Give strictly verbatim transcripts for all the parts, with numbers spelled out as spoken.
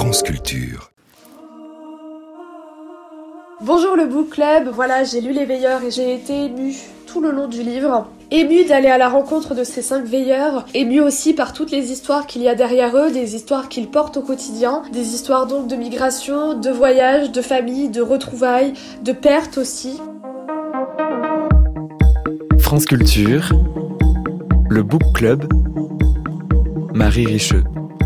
France Culture. Bonjour le Book Club, voilà, j'ai lu Les Veilleurs et j'ai été émue tout le long du livre. Émue d'aller à la rencontre de ces cinq veilleurs, émue aussi par toutes les histoires qu'il y a derrière eux, des histoires qu'ils portent au quotidien, des histoires donc de migration, de voyage, de famille, de retrouvailles, de pertes aussi. France Culture, le Book Club, Marie Richeux.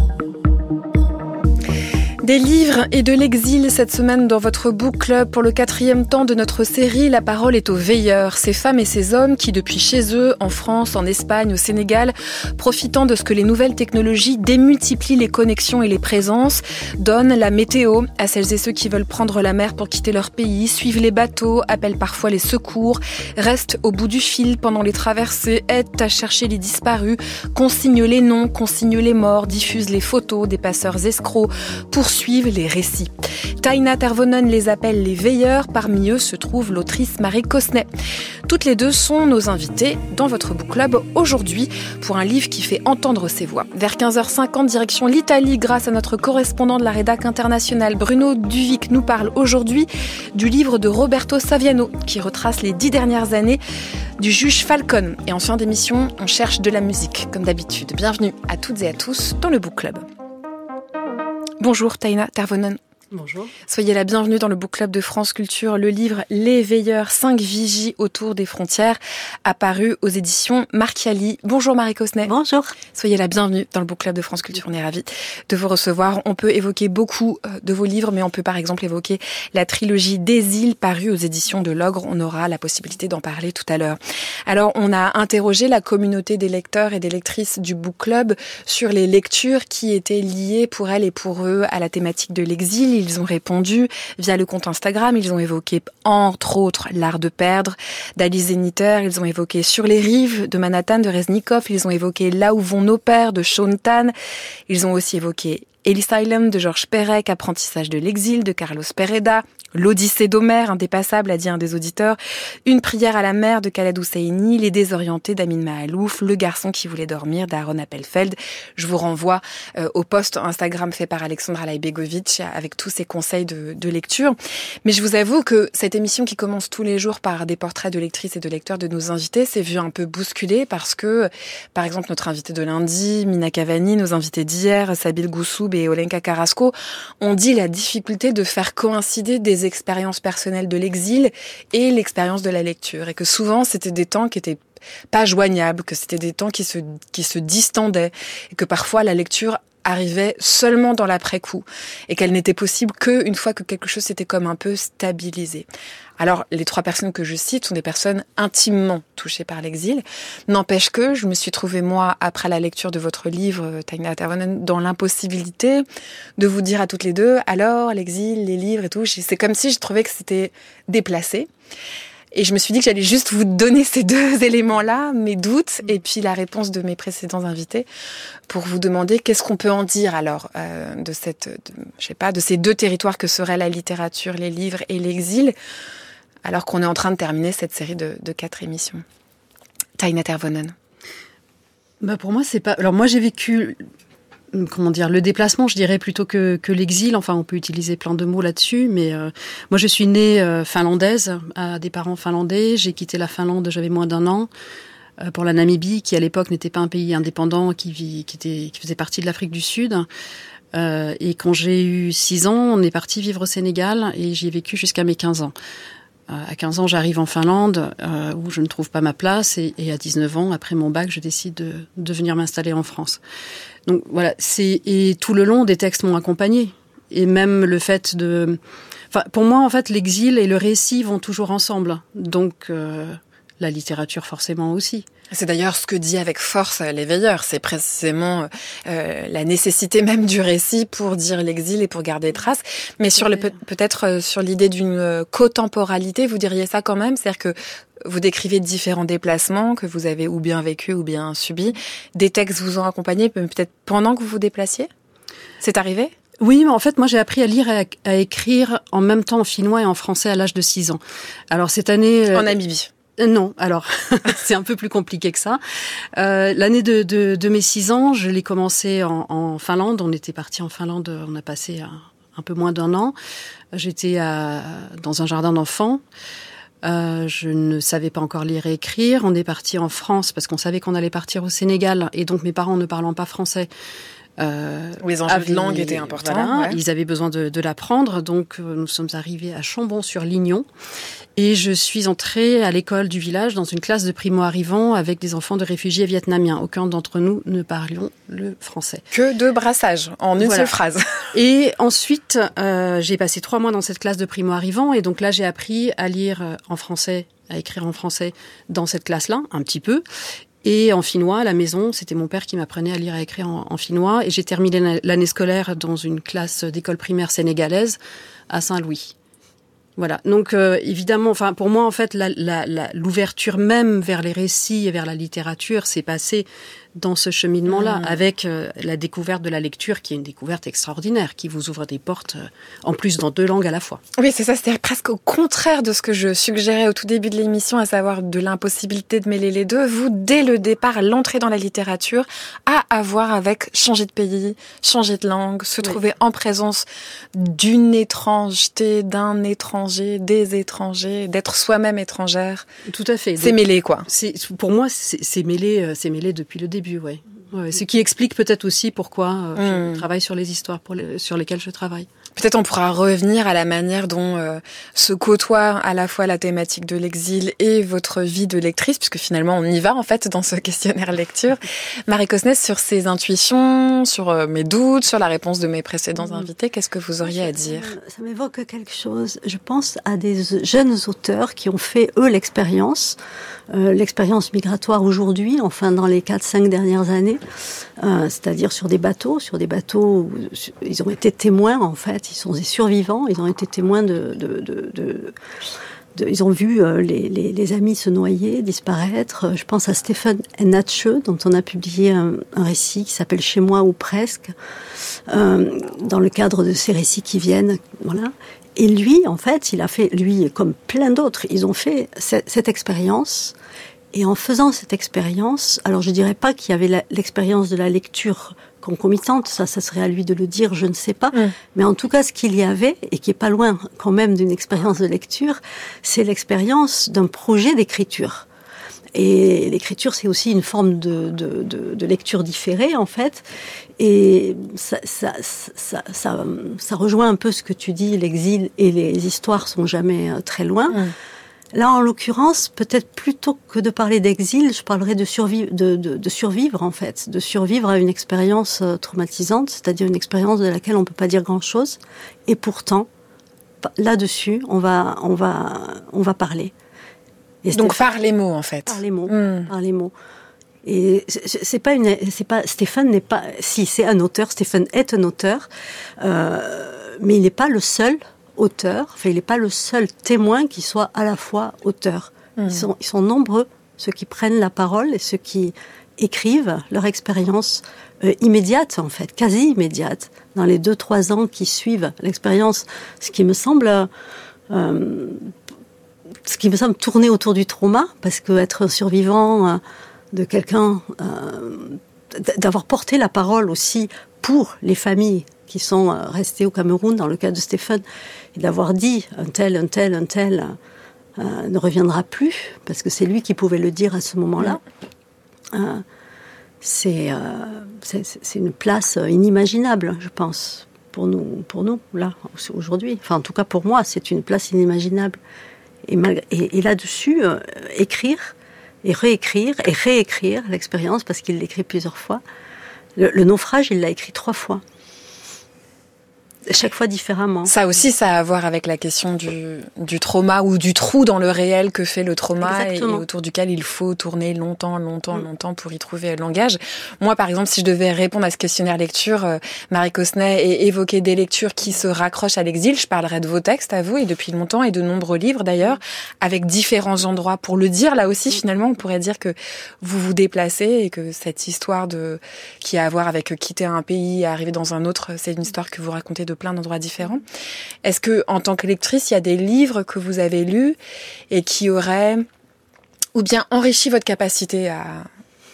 Des livres et de l'exil cette semaine dans votre Book Club pour le quatrième temps de notre série. La parole est aux veilleurs, ces femmes et ces hommes qui depuis chez eux, en France, en Espagne, au Sénégal, profitant de ce que les nouvelles technologies démultiplient les connexions et les présences, donnent la météo à celles et ceux qui veulent prendre la mer pour quitter leur pays, suivent les bateaux, appellent parfois les secours, restent au bout du fil pendant les traversées, aident à chercher les disparus, consignent les noms, consignent les morts, diffusent les photos des passeurs escrocs, pour suivent les récits. Taina Tervonen les appelle les veilleurs. Parmi eux se trouve l'autrice Marie Cosnet. Toutes les deux sont nos invitées dans votre Book Club aujourd'hui pour un livre qui fait entendre ses voix. Vers quinze heures cinquante, direction l'Italie grâce à notre correspondant de la rédac internationale Bruno Duvic nous parle aujourd'hui du livre de Roberto Saviano qui retrace les dix dernières années du juge Falcone. Et en fin d'émission, on cherche de la musique comme d'habitude. Bienvenue à toutes et à tous dans le Book Club. Bonjour Taina Tervonen. Bonjour. Soyez la bienvenue dans le Book Club de France Culture, le livre Les Veilleurs, cinq vigies autour des frontières, apparu aux éditions Marchiali. Bonjour Marie Cosnet. Bonjour. Soyez la bienvenue dans le Book Club de France Culture, on est ravis de vous recevoir. On peut évoquer beaucoup de vos livres, mais on peut par exemple évoquer la trilogie des îles parue aux éditions de l'Ogre. On aura la possibilité d'en parler tout à l'heure. Alors, on a interrogé la communauté des lecteurs et des lectrices du Book Club sur les lectures qui étaient liées pour elles et pour eux à la thématique de l'exil. Ils ont répondu via le compte Instagram. Ils ont évoqué, entre autres, L'Art de perdre d'Alice Zeniter. Ils ont évoqué Sur les rives de Manhattan de Reznikov. Ils ont évoqué Là où vont nos pères de Shaun Tan. Ils ont aussi évoqué Ellis Island de Georges Perec, Apprentissage de l'exil de Carlos Pereda, L'Odyssée d'Homère, indépassable, a dit un des auditeurs, Une prière à la mer de Khaled Hosseini, Les désorientés d'Amin Mahalouf, Le garçon qui voulait dormir d'Aaron Appelfeld. Je vous renvoie euh, au post Instagram fait par Alexandra Lajbegovic avec tous ses conseils de, de lecture. Mais je vous avoue que cette émission qui commence tous les jours par des portraits de lectrices et de lecteurs de nos invités s'est vue un peu bousculée parce que, par exemple, notre invité de lundi, Mina Cavani, nos invités d'hier, Sabine Goussoub et Olenka Carrasco, ont dit la difficulté de faire coïncider des expériences personnelles de l'exil et l'expérience de la lecture. Et que souvent, c'était des temps qui étaient pas joignables, que c'était des temps qui se, qui se distendaient, et que parfois la lecture arrivait seulement dans l'après-coup, et qu'elle n'était possible qu'une fois que quelque chose s'était comme un peu stabilisé. Alors, les trois personnes que je cite sont des personnes intimement touchées par l'exil. N'empêche que je me suis trouvée, moi, après la lecture de votre livre, Taina Tervonen, dans l'impossibilité de vous dire à toutes les deux, alors, l'exil, les livres et tout, c'est comme si je trouvais que c'était déplacé. Et je me suis dit que j'allais juste vous donner ces deux éléments-là, mes doutes, et puis la réponse de mes précédents invités, pour vous demander qu'est-ce qu'on peut en dire alors euh, de cette, de, je sais pas, de ces deux territoires que seraient la littérature, les livres et l'exil, alors qu'on est en train de terminer cette série de, de quatre émissions. Taina Tervonen. Bah pour moi, c'est pas. Alors moi, j'ai vécu. Comment dire, le déplacement, je dirais, plutôt que, que l'exil. Enfin, on peut utiliser plein de mots là-dessus, mais euh, moi, je suis née euh, finlandaise, à des parents finlandais. J'ai quitté la Finlande, j'avais moins d'un an, euh, pour la Namibie, qui à l'époque n'était pas un pays indépendant, qui, vit, qui, était, qui faisait partie de l'Afrique du Sud. Euh, et quand j'ai eu six ans, on est parti vivre au Sénégal, et j'y ai vécu jusqu'à mes quinze ans. Euh, à quinze ans, j'arrive en Finlande, euh, où je ne trouve pas ma place, et, et à dix-neuf ans, après mon bac, je décide de, de venir m'installer en France. Donc voilà, c'est et tout le long des textes m'ont accompagné, et même le fait de, enfin pour moi en fait l'exil et le récit vont toujours ensemble, donc euh, la littérature forcément aussi. C'est d'ailleurs ce que dit avec force Les Veilleurs, c'est précisément euh, la nécessité même du récit pour dire l'exil et pour garder trace. Mais sur le, peut-être euh, sur l'idée d'une cotemporalité, vous diriez ça quand même, c'est-à-dire que vous décrivez différents déplacements que vous avez ou bien vécu ou bien subis. Des textes vous ont accompagné peut-être pendant que vous vous déplaciez ? C'est arrivé ? Oui, mais en fait, moi, j'ai appris à lire et à, à écrire en même temps en finnois et en français à l'âge de six ans. Alors, cette année... En Namibie ? Euh, non, alors c'est un peu plus compliqué que ça. Euh, l'année de, de, de mes six ans, je l'ai commencé en, en Finlande. On était parti en Finlande, on a passé un, un peu moins d'un an. J'étais à, dans un jardin d'enfants. Euh, je ne savais pas encore lire et écrire. On est parti en France parce qu'on savait qu'on allait partir au Sénégal. Et donc mes parents ne parlant pas français, Euh, les enjeux avaient, de langue étaient importants. Voilà, ouais. Ils avaient besoin de, de l'apprendre, donc euh, nous sommes arrivés à Chambon-sur-Lignon et je suis entrée à l'école du village dans une classe de primo-arrivants avec des enfants de réfugiés vietnamiens. Aucun d'entre nous ne parlions le français. Que de brassage, en une voilà. seule phrase. Et ensuite, euh, j'ai passé trois mois dans cette classe de primo-arrivants et donc là, j'ai appris à lire en français, à écrire en français dans cette classe-là, un petit peu. Et en finnois, à la maison, c'était mon père qui m'apprenait à lire et à écrire en, en finnois. Et j'ai terminé l'année scolaire dans une classe d'école primaire sénégalaise à Saint-Louis. Voilà. Donc euh, évidemment, enfin pour moi en fait, la, la, la, l'ouverture même vers les récits et vers la littérature s'est passée dans ce cheminement-là, mmh. avec euh, la découverte de la lecture, qui est une découverte extraordinaire, qui vous ouvre des portes, euh, en plus dans deux langues à la fois. Oui, c'est ça, c'est presque au contraire de ce que je suggérais au tout début de l'émission, à savoir de l'impossibilité de mêler les deux. Vous, dès le départ, l'entrée dans la littérature a à voir avec changer de pays, changer de langue, se oui. trouver en présence d'une étrangeté, d'un étranger, des étrangers, d'être soi-même étrangère. Tout à fait. C'est Donc, mêlé, quoi. C'est, pour moi, c'est, c'est mêlé, c'est mêlé depuis le début. Ouais. Ouais, ce qui explique peut-être aussi pourquoi euh, mmh. je travaille sur les histoires pour les, sur lesquelles je travaille. Peut-être on pourra revenir à la manière dont euh, se côtoie à la fois la thématique de l'exil et votre vie de lectrice, puisque finalement on y va en fait dans ce questionnaire lecture. Marie Cosnes, sur ces intuitions, sur euh, mes doutes, sur la réponse de mes précédents mmh. invités, qu'est-ce que vous auriez à dire ? Ça m'évoque quelque chose. Je pense à des jeunes auteurs qui ont fait, eux, l'expérience, euh, l'expérience migratoire aujourd'hui, enfin dans les quatre cinq dernières années, euh, c'est-à-dire sur des bateaux, sur des bateaux où ils ont été témoins en fait. Ils sont des survivants, ils ont été témoins de... de, de, de, de ils ont vu euh, les, les, les amis se noyer, disparaître. Je pense à Stephen Natche, dont on a publié un, un récit qui s'appelle « Chez moi ou presque euh, », dans le cadre de ces récits qui viennent. Voilà. Et lui, en fait, il a fait, lui comme plein d'autres, ils ont fait cette, cette expérience. Et en faisant cette expérience, alors je dirais pas qu'il y avait la, l'expérience de la lecture concomitante, ça, ça serait à lui de le dire, je ne sais pas. Mmh. Mais en tout cas, ce qu'il y avait, et qui est pas loin quand même d'une expérience de lecture, c'est l'expérience d'un projet d'écriture. Et l'écriture, c'est aussi une forme de, de, de, de lecture différée, en fait. Et ça, ça, ça, ça, ça rejoint un peu ce que tu dis, l'exil et les histoires sont jamais très loin. Mmh. Là, en l'occurrence, peut-être plutôt que de parler d'exil, je parlerais de survivre, de, de, de survivre en fait, de survivre à une expérience traumatisante, c'est-à-dire une expérience de laquelle on ne peut pas dire grand-chose. Et pourtant, là-dessus, on va, on va, on va parler. Et donc par les mots en fait. Par les mots, mmh. par les mots. Et c'est pas une, c'est pas Stéphane n'est pas, si c'est un auteur, Stéphane est un auteur, euh, mais il n'est pas le seul auteur, enfin il n'est pas le seul témoin qui soit à la fois auteur. Mmh. Ils sont, ils sont nombreux, ceux qui prennent la parole et ceux qui écrivent leur expérience euh, immédiate en fait, quasi immédiate, dans les deux trois ans qui suivent l'expérience, ce qui me semble, euh, ce qui me semble tourner autour du trauma, parce que être survivant euh, de quelqu'un, euh, d'avoir porté la parole aussi pour les familles qui sont restés au Cameroun, dans le cas de Stéphane, et d'avoir dit un tel, un tel, un tel euh, ne reviendra plus, parce que c'est lui qui pouvait le dire à ce moment-là. Euh, c'est, euh, c'est, c'est une place inimaginable, je pense, pour nous, pour nous là, aujourd'hui. Enfin, en tout cas, pour moi, c'est une place inimaginable. Et, malgré, et, et là-dessus, euh, écrire, et réécrire, et réécrire l'expérience, parce qu'il l'écrit plusieurs fois. Le, le naufrage, il l'a écrit trois fois. Chaque fois différemment. Ça aussi, ça a à voir avec la question du, du trauma ou du trou dans le réel que fait le trauma et, et autour duquel il faut tourner longtemps, longtemps, mmh. longtemps pour y trouver le langage. Moi, par exemple, si je devais répondre à ce questionnaire lecture, euh, Marie Cosnes, et évoquer des lectures qui se raccrochent à l'exil, je parlerais de vos textes à vous et depuis longtemps et de nombreux livres d'ailleurs, avec différents endroits. Pour le dire, là aussi, finalement, on pourrait dire que vous vous déplacez et que cette histoire de qui a à voir avec quitter un pays et arriver dans un autre, c'est une histoire que vous racontez de plein d'endroits différents. Est-ce que, en tant que lectrice, il y a des livres que vous avez lus et qui auraient ou bien enrichi votre capacité à,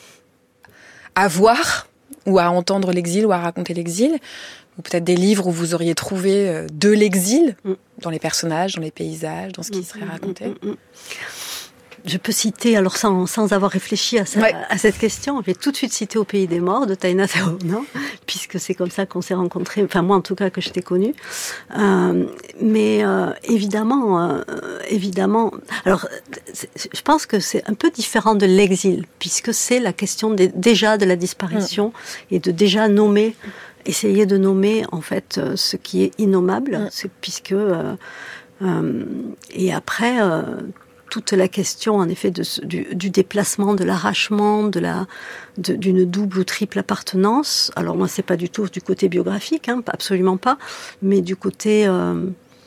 à voir ou à entendre l'exil ou à raconter l'exil, ou peut-être des livres où vous auriez trouvé de l'exil mm. dans les personnages, dans les paysages, dans ce qui mm. serait raconté. Mm. Je peux citer, alors sans, sans avoir réfléchi à, ça, ouais. à cette question, je vais tout de suite citer Au pays des morts de Taina Taona, puisque c'est comme ça qu'on s'est rencontrés, enfin moi en tout cas que je t'ai connue. Euh, mais euh, évidemment, euh, évidemment, alors je pense que c'est un peu différent de l'exil, puisque c'est la question de, déjà de la disparition mmh. et de déjà nommer, essayer de nommer en fait ce qui est innommable, mmh. c'est, puisque euh, euh, et après. Euh, toute la question, en effet, de, du, du déplacement, de l'arrachement, de la, de, d'une double ou triple appartenance. Alors moi, c'est pas du tout du côté biographique, hein, absolument pas, mais du côté euh,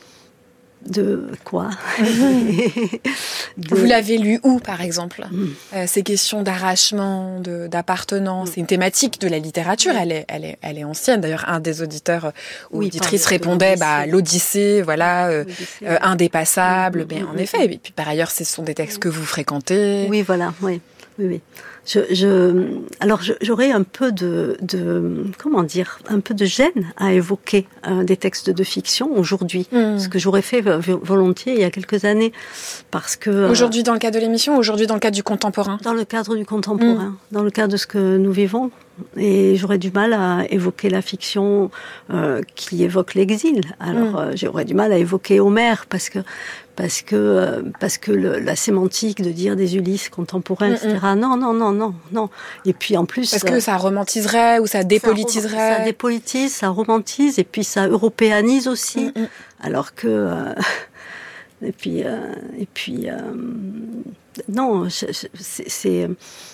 de quoi de... Vous l'avez lu où, par exemple mm. euh, Ces questions d'arrachement, de, d'appartenance, mm. c'est une thématique de la littérature. Mm. Elle est, elle est, elle est ancienne. D'ailleurs, un des auditeurs ou oui, auditrices répondait, bah, l'Odyssée, voilà, euh, l'Odyssée, euh, indépassable. Mm. Mais mm. en mm. effet, et puis par ailleurs, ce sont des textes que vous fréquentez. Oui, voilà, oui, oui, oui. Je, je, alors je, j'aurais un peu de, de, comment dire, un peu de gêne à évoquer euh, des textes de fiction aujourd'hui, mmh. ce que j'aurais fait volontiers il y a quelques années, parce que aujourd'hui dans le cadre de l'émission, aujourd'hui dans le cadre du contemporain. Dans le cadre du contemporain, mmh. dans le cadre de ce que nous vivons. Et j'aurais du mal à évoquer la fiction euh, qui évoque l'exil. Alors mmh. euh, j'aurais du mal à évoquer Homère parce que parce que euh, parce que le, la sémantique de dire des Ulysses contemporains, mmh. et cetera. Non, non, non, non, non. Et puis en plus, parce que ça romantiserait ou ça dépolitiserait. Ça, ça dépolitise, ça romantise, et puis ça européanise aussi. Mmh. Alors que euh, et puis euh, et puis euh, non, c'est, c'est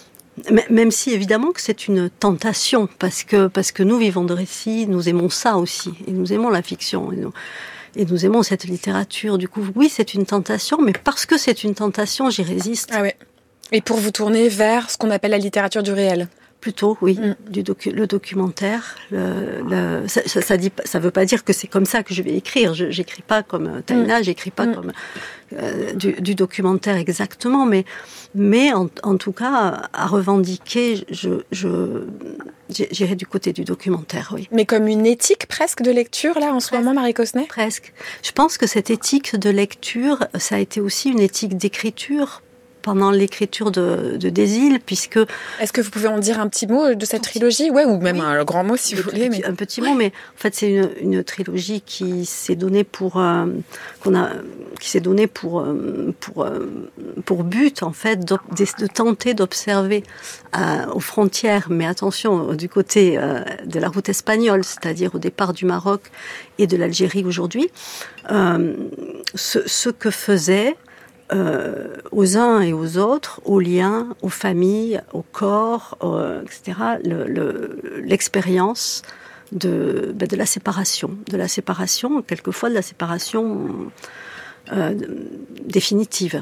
même si évidemment que c'est une tentation, parce que, parce que nous vivons de récits, nous aimons ça aussi, et nous aimons la fiction, et nous, et nous aimons cette littérature. Du coup, oui, c'est une tentation, mais parce que c'est une tentation, j'y résiste. Ah ouais. Et pour vous tourner vers ce qu'on appelle la littérature du réel. Plutôt, oui, mm. du docu- le documentaire. Le, le, ça, ça, ça dit, ça veut pas dire que c'est comme ça que je vais écrire. Je, j'écris pas comme Taina, mm. j'écris pas mm. comme euh, du, du documentaire exactement, mais, mais en, en tout cas, à revendiquer, je, je, j'irai du côté du documentaire, oui. Mais comme une éthique presque de lecture là en presque, ce moment, Marie Cosnet. Presque. Je pense que cette éthique de lecture, ça a été aussi une éthique d'écriture. Pendant l'écriture de, de Des îles, puisque... Est-ce que vous pouvez en dire un petit mot de cette trilogie ? Ouais, ou même oui. un grand mot si vous voulez. Mais... Un petit mot, mais en fait c'est une, une trilogie qui s'est donnée pour... Euh, qu'on a, qui s'est donnée pour, euh, pour, euh, pour but, en fait, de, de tenter d'observer euh, aux frontières, mais attention, du côté euh, de la route espagnole, c'est-à-dire au départ du Maroc et de l'Algérie aujourd'hui, euh, ce, ce que faisait... Euh, aux uns et aux autres, aux liens, aux familles, au corps, euh, et cetera, le, le, l'expérience de, ben de la séparation, de la séparation, quelquefois de la séparation euh, définitive.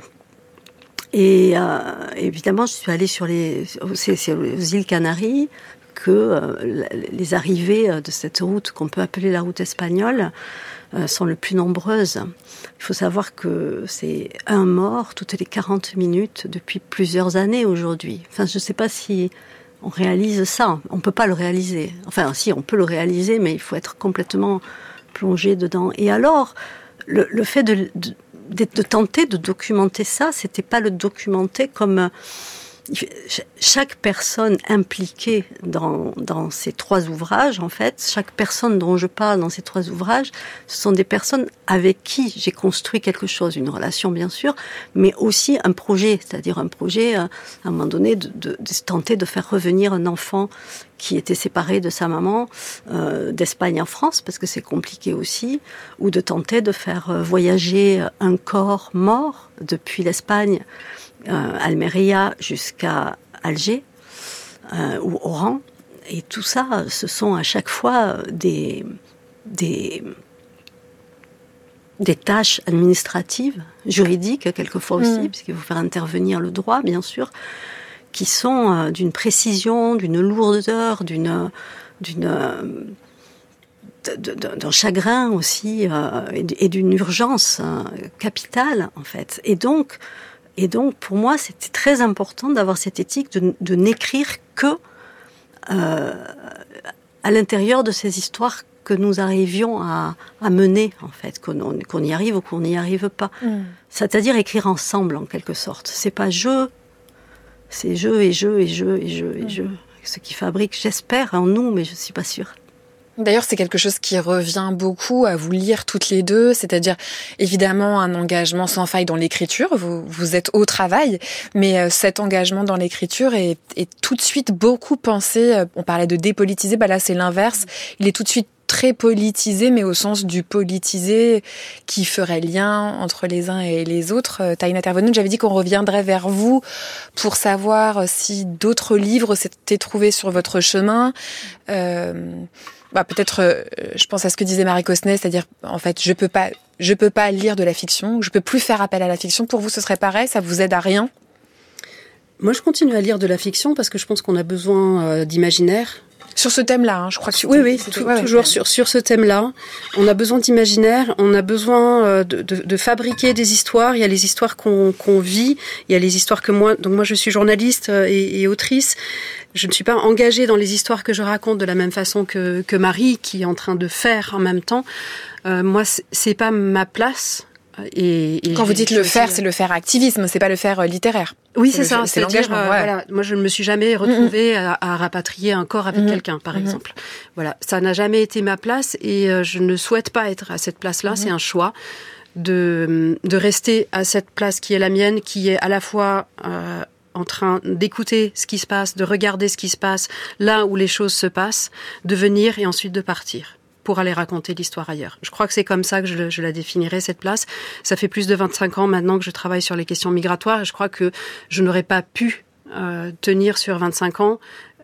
Et euh, évidemment, je suis allée sur les, c'est, c'est aux îles Canaries que euh, les arrivées de cette route qu'on peut appeler la route espagnole euh, sont les plus nombreuses. Il faut savoir que c'est un mort toutes les quarante minutes depuis plusieurs années aujourd'hui. Enfin, je ne sais pas si on réalise ça. On ne peut pas le réaliser. Enfin, si, on peut le réaliser, mais il faut être complètement plongé dedans. Et alors, le, le fait de, de, de tenter de documenter ça, c'était pas le documenter comme... Chaque personne impliquée dans, dans ces trois ouvrages, en fait, chaque personne dont je parle dans ces trois ouvrages, ce sont des personnes avec qui j'ai construit quelque chose, une relation bien sûr, mais aussi un projet, c'est-à-dire un projet, à un moment donné, de, de, de tenter de faire revenir un enfant qui était séparé de sa maman, euh, d'Espagne en France, parce que c'est compliqué aussi, ou de tenter de faire voyager un corps mort depuis l'Espagne, Euh, Almeria jusqu'à Alger euh, ou Oran, et tout ça, ce sont à chaque fois des des des tâches administratives, juridiques quelquefois aussi, mmh. puisqu'il faut faire intervenir le droit, bien sûr, qui sont euh, d'une précision, d'une lourdeur, d'une d'une d'un chagrin aussi euh, et d'une urgence euh, capitale en fait. Et donc Et donc, pour moi, c'était très important d'avoir cette éthique de, de n'écrire que euh, à l'intérieur de ces histoires que nous arrivions à, à mener, en fait, qu'on, qu'on y arrive ou qu'on n'y arrive pas. Mm. C'est-à-dire écrire ensemble, en quelque sorte. C'est pas je, c'est je et je et je et je et mm. je. Ce qui fabrique, j'espère, en nous, mais je suis pas sûre. D'ailleurs, c'est quelque chose qui revient beaucoup à vous lire toutes les deux, c'est-à-dire évidemment un engagement sans faille dans l'écriture, vous, vous êtes au travail, mais euh, cet engagement dans l'écriture est, est tout de suite beaucoup pensé, euh, on parlait de dépolitiser, bah là c'est l'inverse, il est tout de suite très politisé, mais au sens du politisé qui ferait lien entre les uns et les autres. Euh, t'as une intervenante, j'avais dit qu'on reviendrait vers vous pour savoir si d'autres livres s'étaient trouvés sur votre chemin. Euh, bah, peut-être, euh, je pense à ce que disait Marie Cosnet, c'est-à-dire, en fait, je peux pas, je peux pas lire de la fiction, je peux plus faire appel à la fiction. Pour vous, ce serait pareil, ça vous aide à rien? Moi, je continue à lire de la fiction parce que je pense qu'on a besoin euh, d'imaginaire. Sur ce thème-là, hein, je crois que oui, oui, tout, ouais, toujours ouais. sur sur ce thème-là. On a besoin d'imaginaire, on a besoin euh, de, de, de fabriquer des histoires. Il y a les histoires qu'on, qu'on vit, il y a les histoires que moi. Donc moi, je suis journaliste et, et autrice. Je ne suis pas engagée dans les histoires que je raconte de la même façon que que Marie, qui est en train de faire en même temps. Euh, moi, c'est pas ma place. Et, et quand vous dites le faire, c'est le faire activisme, c'est pas le faire littéraire. Oui, c'est, c'est ça. Le, c'est l'engagement. Euh, ouais. Voilà. Moi, je ne me suis jamais retrouvée mmh. à, à rapatrier un corps avec mmh. quelqu'un, par mmh. exemple. Voilà, ça n'a jamais été ma place et euh, je ne souhaite pas être à cette place-là. Mmh. C'est un choix de de rester à cette place qui est la mienne, qui est à la fois euh, en train d'écouter ce qui se passe, de regarder ce qui se passe là où les choses se passent, de venir et ensuite de partir pour aller raconter l'histoire ailleurs. Je crois que c'est comme ça que je, je la définirais, cette place. Ça fait plus de vingt-cinq ans maintenant que je travaille sur les questions migratoires et je crois que je n'aurais pas pu euh, tenir sur vingt-cinq ans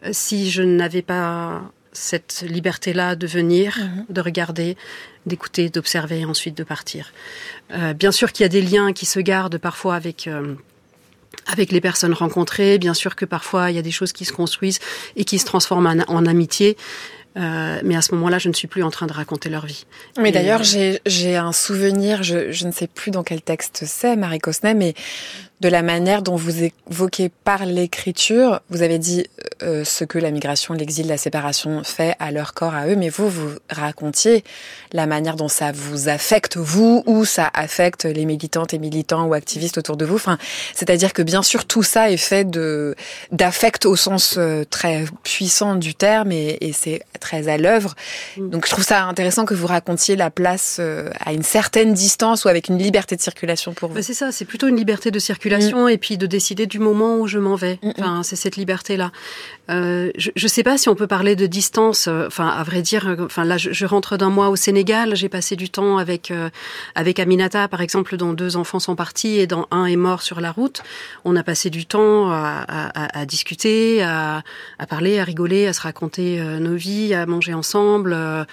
si je n'avais pas cette liberté-là de venir, mmh. de regarder, d'écouter, d'observer et ensuite de partir. Euh, bien sûr qu'il y a des liens qui se gardent parfois avec... Euh, avec les personnes rencontrées, bien sûr que parfois il y a des choses qui se construisent et qui se transforment en, en amitié. Euh, mais à ce moment-là, je ne suis plus en train de raconter leur vie. Mais et d'ailleurs, euh... j'ai, j'ai un souvenir, je, je ne sais plus dans quel texte c'est, Marie Cosnet, mais de la manière dont vous évoquez par l'écriture, vous avez dit euh, ce que la migration, l'exil, la séparation fait à leur corps, à eux, mais vous, vous racontiez la manière dont ça vous affecte, vous, ou ça affecte les militantes et militants ou activistes autour de vous. Enfin, c'est-à-dire que bien sûr, tout ça est fait de d'affect au sens euh, très puissant du terme, et, et c'est très à l'œuvre. Donc, je trouve ça intéressant que vous racontiez la place euh, à une certaine distance ou avec une liberté de circulation pour vous. Ben c'est ça, c'est plutôt une liberté de circulation. Mmh. Et puis de décider du moment où je m'en vais. Mmh. Enfin, c'est cette liberté-là. Euh, je ne sais pas si on peut parler de distance. Euh, enfin, à vrai dire, enfin là, je, je rentre d'un mois au Sénégal. J'ai passé du temps avec euh, avec Aminata, par exemple, dont deux enfants sont partis et dont un est mort sur la route. On a passé du temps à, à, à discuter, à, à parler, à rigoler, à se raconter euh, nos vies, à manger ensemble. Euh,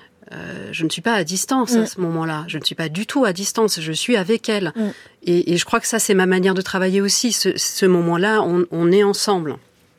Euh, je ne suis pas à distance mmh. à ce moment-là. Je ne suis pas du tout à distance. Je suis avec elle. Mmh. Et, et je crois que ça, c'est ma manière de travailler aussi. Ce, ce moment-là, on, on est ensemble.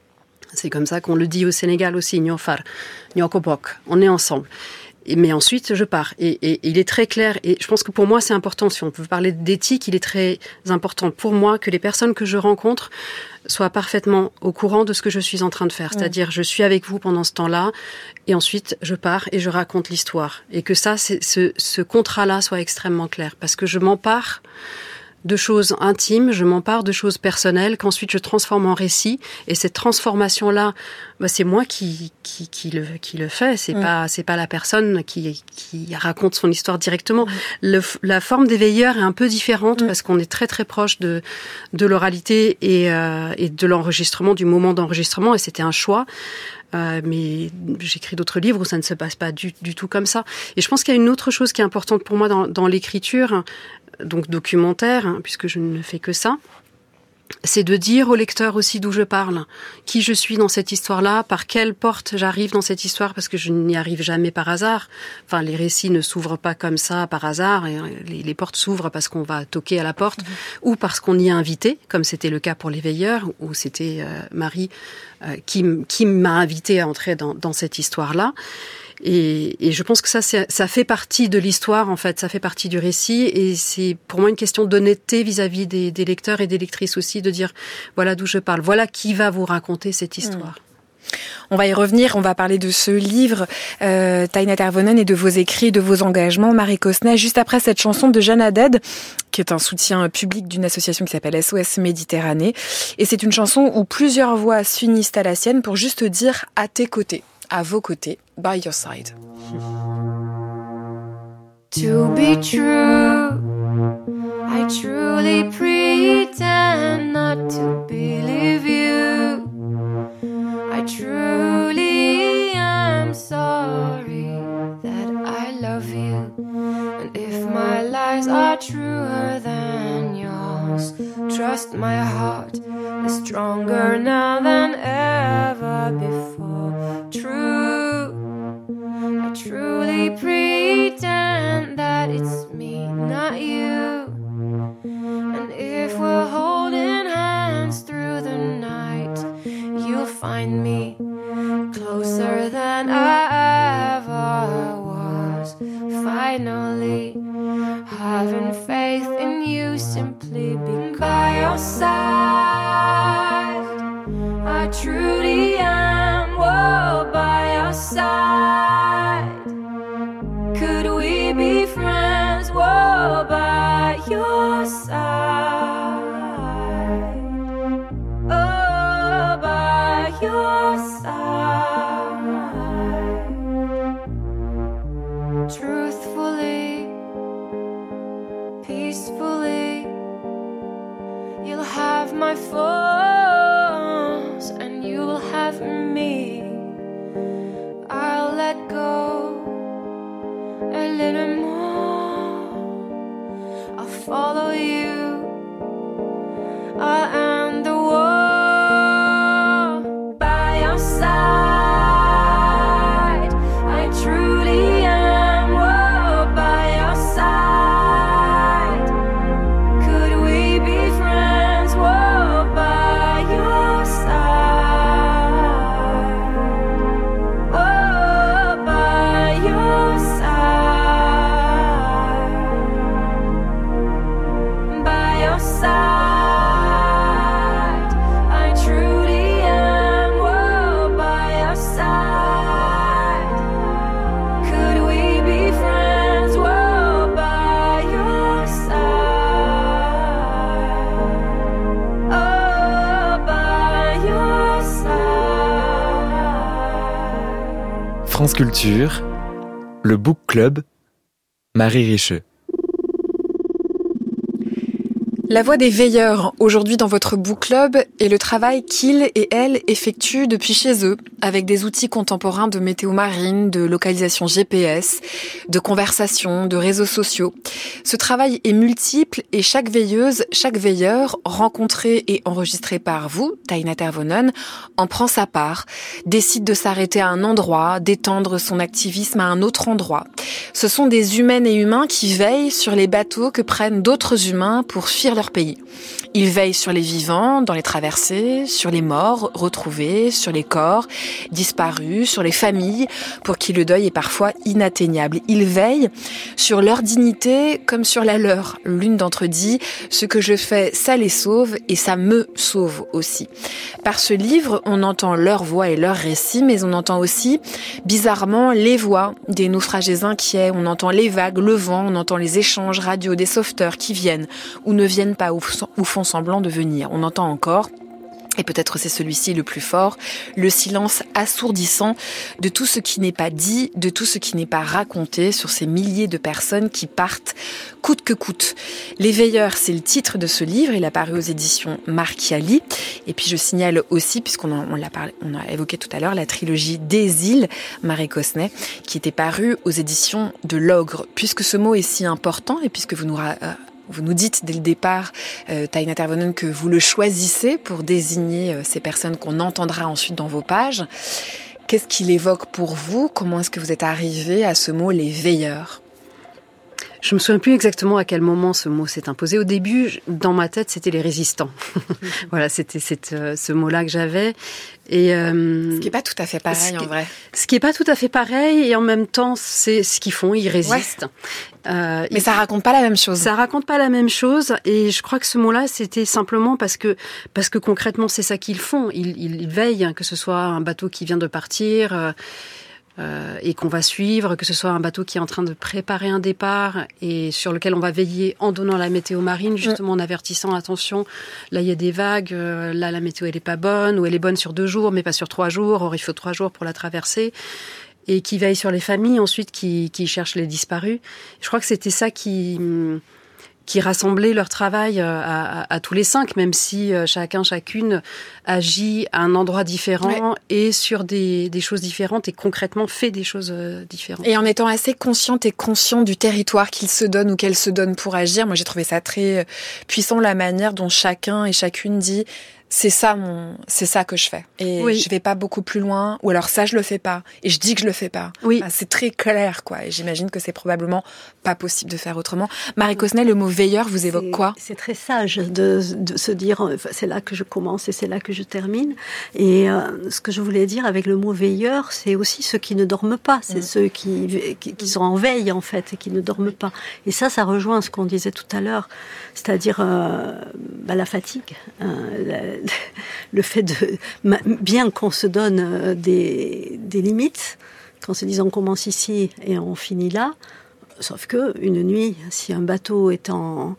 C'est comme ça qu'on le dit au Sénégal aussi. Nyofar, Nyokobok. On est ensemble. Et, mais ensuite, je pars. Et, et, et il est très clair. Et je pense que pour moi, c'est important. Si on peut parler d'éthique, il est très important pour moi que les personnes que je rencontre soient parfaitement au courant de ce que je suis en train de faire. C'est-à-dire, mmh. je suis avec vous pendant ce temps-là, et ensuite, je pars et je raconte l'histoire. Et que ça, c'est, ce, ce contrat-là soit extrêmement clair. Parce que je m'empare de choses intimes, je m'empare de choses personnelles, qu'ensuite je transforme en récit. Et cette transformation-là, bah, c'est moi qui, qui, qui, le, qui le fais. C'est mmh. pas, c'est pas la personne qui, qui raconte son histoire directement. Mmh. Le, la forme des veilleurs est un peu différente mmh. parce qu'on est très très proche de, de l'oralité et, euh, et de l'enregistrement, du moment d'enregistrement. Et c'était un choix. Euh, mais j'écris d'autres livres où ça ne se passe pas du, du tout comme ça. Et je pense qu'il y a une autre chose qui est importante pour moi dans, dans l'écriture, donc documentaire, hein, puisque je ne fais que ça, c'est de dire au lecteur aussi d'où je parle, qui je suis dans cette histoire-là, par quelle porte j'arrive dans cette histoire, parce que je n'y arrive jamais par hasard. Enfin, les récits ne s'ouvrent pas comme ça par hasard, et les, les portes s'ouvrent parce qu'on va toquer à la porte, mmh. ou parce qu'on y est invité, comme c'était le cas pour les veilleurs, où c'était euh, Marie euh, qui, qui m'a invité à entrer dans, dans cette histoire-là. Et, et je pense que ça, c'est, ça fait partie de l'histoire, en fait, ça fait partie du récit, et c'est pour moi une question d'honnêteté vis-à-vis des, des lecteurs et des lectrices aussi, de dire voilà d'où je parle, voilà qui va vous raconter cette histoire. Mmh. On va y revenir, on va parler de ce livre, euh, Taina Tervonen, et de vos écrits, de vos engagements, Marie Cosnay, juste après cette chanson de Jeanne Haddad, qui est un soutien public d'une association qui s'appelle S O S Méditerranée. Et c'est une chanson où plusieurs voix s'unissent à la sienne pour juste dire à tes côtés, à vos côtés, by your side. To be true, I truly pretend not to believe you. I truly am sorry that I love you. And if my lies are truer than yours, trust my heart is stronger now than ever before. True, I truly pretend that it's me, not you. And if we're holding hands through the night, you'll find me closer than I ever was. Finally, having faith in you simply being by your side. I truly am, whoa, by your side. Could we be friends, whoa, by your side. Oh, by your side. Truthfully, peacefully, you'll have my faults and you'll have me. I'll let go a little more. I'll follow you. I'll end the war by your side. I truly am, whoa, by your side. Could we be friends, whoa, by your side. Oh, by your side. By your side. France Culture, le Book Club, Marie Richeux. La voix des veilleurs, aujourd'hui dans votre book club, est le travail qu'ils et elles effectuent depuis chez eux, avec des outils contemporains de météo marine, de localisation G P S, de conversation, de réseaux sociaux. Ce travail est multiple et chaque veilleuse, chaque veilleur, rencontré et enregistré par vous, Taina Tervonen, en prend sa part, décide de s'arrêter à un endroit, d'étendre son activisme à un autre endroit. Ce sont des humaines et humains qui veillent sur les bateaux que prennent d'autres humains pour fuir leur pays. Ils veillent sur les vivants, dans les traversées, sur les morts retrouvés, sur les corps disparus, sur les familles pour qui le deuil est parfois inatteignable. Ils veillent sur leur dignité comme sur la leur. L'une d'entre eux dit « Ce que je fais, ça les sauve et ça me sauve aussi ». Par ce livre, on entend leur voix et leur récit, mais on entend aussi, bizarrement, les voix des naufragés inquiets. On entend les vagues, le vent, on entend les échanges radio des sauveteurs qui viennent ou ne viennent pas ou font semblant de venir. On entend encore, et peut-être c'est celui-ci le plus fort, le silence assourdissant de tout ce qui n'est pas dit, de tout ce qui n'est pas raconté sur ces milliers de personnes qui partent coûte que coûte. Les veilleurs, c'est le titre de ce livre, il a paru aux éditions Marchiali. Et puis je signale aussi, puisqu'on a, on l'a parlé, on a évoqué tout à l'heure, la trilogie des îles, Marie Cosnay, qui était parue aux éditions de l'Ogre. Puisque ce mot est si important, et puisque vous nous ra- Vous nous dites dès le départ, euh, Taina Tervonen, que vous le choisissez pour désigner euh, ces personnes qu'on entendra ensuite dans vos pages. Qu'est-ce qu'il évoque pour vous ? Comment est-ce que vous êtes arrivé à ce mot, les veilleurs ? Je me souviens plus exactement à quel moment ce mot s'est imposé. Au début, dans ma tête, c'était les résistants. Voilà, c'était cette, euh, ce mot-là que j'avais. Et euh, ce qui est pas tout à fait pareil qui, en vrai. Ce qui est pas tout à fait pareil, et en même temps, c'est ce qu'ils font. Ils résistent. Ouais. Euh, Mais ils, ça raconte pas la même chose. Ça raconte pas la même chose. Et je crois que ce mot-là, c'était simplement parce que parce que concrètement, c'est ça qu'ils font. Ils, ils, ils veillent, hein, que ce soit un bateau qui vient de partir. Euh, Euh, et qu'on va suivre, que ce soit un bateau qui est en train de préparer un départ et sur lequel on va veiller en donnant la météo marine, justement en avertissant, attention, là il y a des vagues, euh, là la météo elle est pas bonne, ou elle est bonne sur deux jours mais pas sur trois jours, or il faut trois jours pour la traverser, et qui veille sur les familles ensuite qui, qui cherchent les disparus. Je crois que c'était ça qui... qui rassemblaient leur travail à, à, à tous les cinq, même si chacun, chacune agit à un endroit différent, ouais, et sur des, des choses différentes et concrètement fait des choses différentes. Et en étant assez consciente et conscient du territoire qu'ils se donnent ou qu'elles se donnent pour agir, moi j'ai trouvé ça très puissant, la manière dont chacun et chacune dit c'est ça mon, c'est ça que je fais. Et oui, je vais pas beaucoup plus loin, ou alors ça je le fais pas, et je dis que je le fais pas. Oui. Enfin, c'est très clair, quoi. Et j'imagine que c'est probablement pas possible de faire autrement. Marie Cosnay, le mot veilleur vous évoque c'est, quoi? C'est très sage de, de se dire, c'est là que je commence et c'est là que je termine. Et euh, ce que je voulais dire avec le mot veilleur, c'est aussi ceux qui ne dorment pas, c'est mmh. ceux qui, qui, qui sont en veille en fait et qui ne dorment pas. Et ça, ça rejoint ce qu'on disait tout à l'heure, c'est-à-dire euh, bah, la fatigue, hein, la, le fait de, bien qu'on se donne des, des limites, qu'on se dise on commence ici et on finit là, sauf que une nuit, si un bateau est en...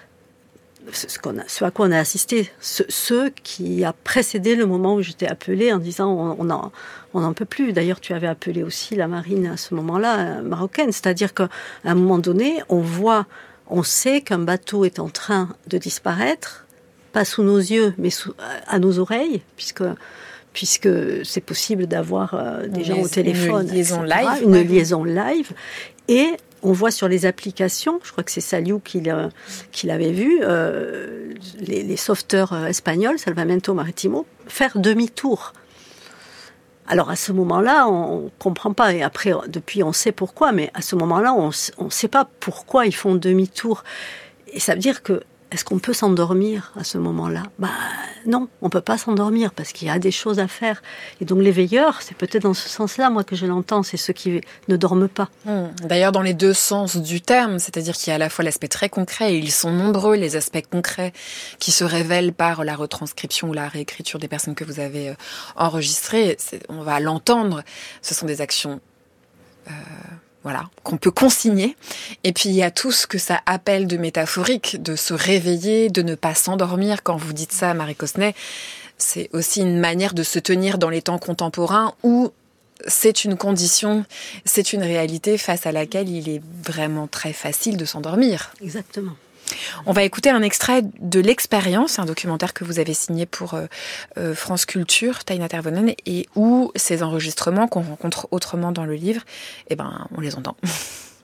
Ce, qu'on a, ce à quoi on a assisté, ce, ce qui a précédé le moment où j'étais appelée en disant on n'en on en peut plus. D'ailleurs, tu avais appelé aussi la marine à ce moment-là, marocaine, c'est-à-dire qu'à un moment donné, on voit, on sait qu'un bateau est en train de disparaître, pas sous nos yeux, mais sous, à nos oreilles, puisque, puisque c'est possible d'avoir euh, des gens au téléphone. Une liaison et cetera, live. Une ouais. liaison live. Et on voit sur les applications, je crois que c'est Saliou qui, l'a, qui l'avait vu, euh, les, les sauveteurs espagnols, Salvamento Marítimo, faire demi-tour. Alors à ce moment-là, on ne comprend pas, et après, depuis, on sait pourquoi, mais à ce moment-là, on ne sait pas pourquoi ils font demi-tour. Et ça veut dire que est-ce qu'on peut s'endormir à ce moment-là? Bah non, on peut pas s'endormir parce qu'il y a des choses à faire. Et donc les veilleurs, c'est peut-être dans ce sens-là, moi, que je l'entends, c'est ceux qui ne dorment pas. Mmh. D'ailleurs, dans les deux sens du terme, c'est-à-dire qu'il y a à la fois l'aspect très concret, et ils sont nombreux, les aspects concrets qui se révèlent par la retranscription ou la réécriture des personnes que vous avez enregistrées. C'est, on va l'entendre, ce sont des actions... Euh, Voilà, qu'on peut consigner. Et puis, il y a tout ce que ça appelle de métaphorique, de se réveiller, de ne pas s'endormir. Quand vous dites ça, Marie Cosnay, c'est aussi une manière de se tenir dans les temps contemporains où c'est une condition, c'est une réalité face à laquelle il est vraiment très facile de s'endormir. Exactement. On va écouter un extrait de L'Expérience, un documentaire que vous avez signé pour euh, euh, France Culture, Taina Tervonen, et où ces enregistrements qu'on rencontre autrement dans le livre, eh ben, on les entend. Allô ?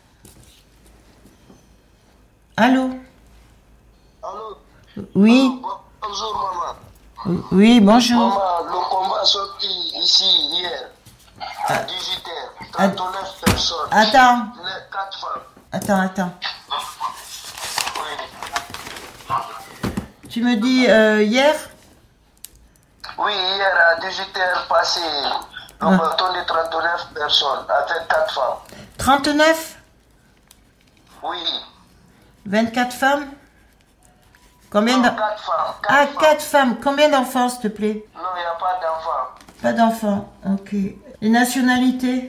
Allô ? Allô ? Oui. Allô, bonjour, maman. Oui, bonjour. Maman, le combat a sorti ici hier, à dix-huit heures, trente-neuf à... personnes. Attends. quatre femmes. Attends, attends. Tu me dis euh, hier ? Oui, hier à dix-huit heures passé, un bateau de trente-neuf personnes avec quatre femmes. trente-neuf ? Oui. vingt-quatre femmes ? Combien non, de... quatre femmes. quatre ah, femmes. quatre femmes. Combien d'enfants, s'il te plaît ? Non, il n'y a pas d'enfants. Pas d'enfants, ok. Les nationalités ?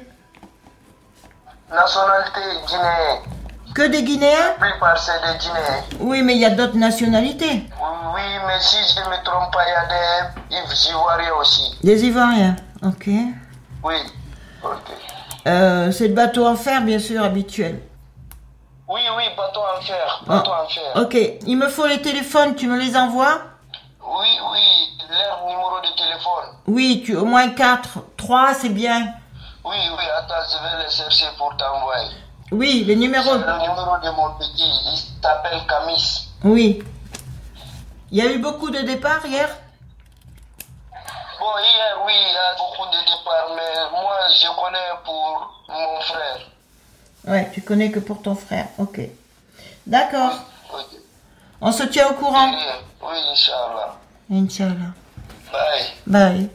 Nationalité guinéenne. Que des Guinéens ? La plupart, c'est des Guinéens. Oui, mais il y a d'autres nationalités. Oui, mais si je ne me trompe pas, il y a des Ivoiriens aussi. Des Ivoiriens, ok. Oui, ok. Euh, c'est le bateau en fer, bien sûr, habituel. Oui, oui, bateau en fer, bateau oh. en fer. Ok, il me faut les téléphones, tu me les envoies ? Oui, oui, leur numéro de téléphone. Oui, tu, au moins quatre. Trois, c'est bien. Oui, oui, attends, je vais les chercher pour t'envoyer. Oui, le numéro... C'est le numéro de mon petit, il s'appelle Camis. Oui. Il y a eu beaucoup de départs hier ? Bon, hier, oui, il y a beaucoup de départs, mais moi, je connais pour mon frère. Ouais, tu connais que pour ton frère. Ok. D'accord. Oui, On se tient au courant. oui, oui, Inch'Allah. Inch'Allah. Bye. Bye.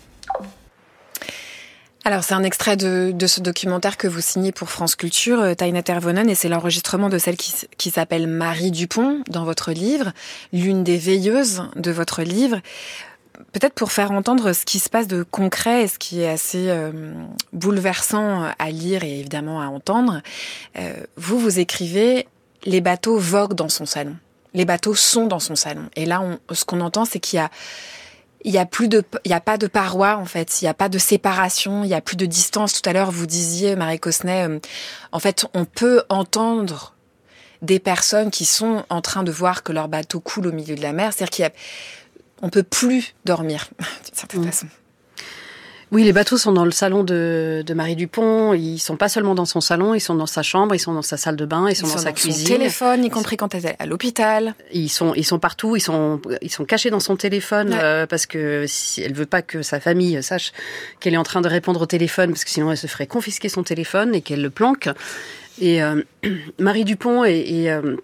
Alors, c'est un extrait de, de ce documentaire que vous signez pour France Culture, euh, Taina Tervonen, et c'est l'enregistrement de celle qui, s- qui s'appelle Marie Dupont dans votre livre, l'une des veilleuses de votre livre. Peut-être pour faire entendre ce qui se passe de concret et ce qui est assez euh, bouleversant à lire et évidemment à entendre, euh, vous, vous écrivez « Les bateaux voguent dans son salon ». Les bateaux sont dans son salon. Et là, on, ce qu'on entend, c'est qu'il y a Il y a plus de, il y a pas de paroi en fait, il y a pas de séparation, il y a plus de distance. Tout à l'heure, vous disiez, Marie Cosnay, euh, en fait, on peut entendre des personnes qui sont en train de voir que leur bateau coule au milieu de la mer. C'est-à-dire qu'il y a, on peut plus dormir d'une certaine Mmh. façon. Oui, les bateaux sont dans le salon de, de Marie Dupont. Ils sont pas seulement dans son salon, ils sont dans sa chambre, ils sont dans sa salle de bain, ils sont Ils dans sont sa dans son cuisine. téléphone, y compris quand elle est à l'hôpital. Ils sont, ils sont partout, ils sont, ils sont cachés dans son téléphone Ouais. euh, parce que si elle veut pas que sa famille sache qu'elle est en train de répondre au téléphone, parce que sinon elle se ferait confisquer son téléphone et qu'elle le planque. Et euh, Marie Dupont est, est, euh,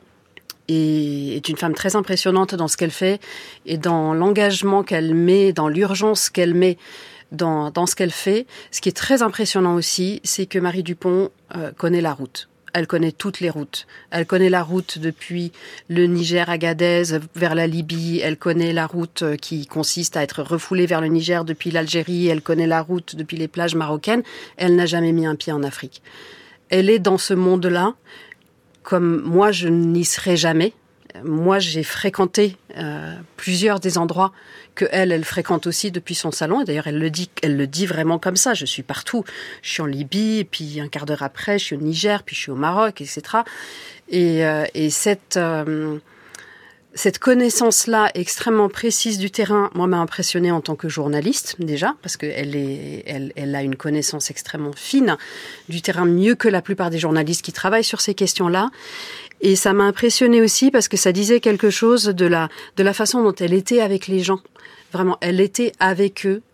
est, est une femme très impressionnante dans ce qu'elle fait et dans l'engagement qu'elle met, dans l'urgence qu'elle met dans, dans ce qu'elle fait. Ce qui est très impressionnant aussi, c'est que Marie Dupont euh, connaît la route. Elle connaît toutes les routes. Elle connaît la route depuis le Niger, Agadez, vers la Libye. Elle connaît la route qui consiste à être refoulée vers le Niger depuis l'Algérie. Elle connaît la route depuis les plages marocaines. Elle n'a jamais mis un pied en Afrique. Elle est dans ce monde-là, comme moi, je n'y serai jamais. Moi, j'ai fréquenté euh, plusieurs des endroits que elle, elle fréquente aussi depuis son salon. Et d'ailleurs, elle le dit, elle le dit vraiment comme ça. Je suis partout. Je suis en Libye, et puis un quart d'heure après, je suis au Niger, puis je suis au Maroc, et cetera. Et, euh, et cette euh, cette connaissance-là extrêmement précise du terrain, moi, m'a impressionnée en tant que journaliste déjà, parce que elle est, elle, elle a une connaissance extrêmement fine du terrain, mieux que la plupart des journalistes qui travaillent sur ces questions-là. Et ça m'a impressionnée aussi parce que ça disait quelque chose de la, de la façon dont elle était avec les gens. Vraiment, elle était avec eux.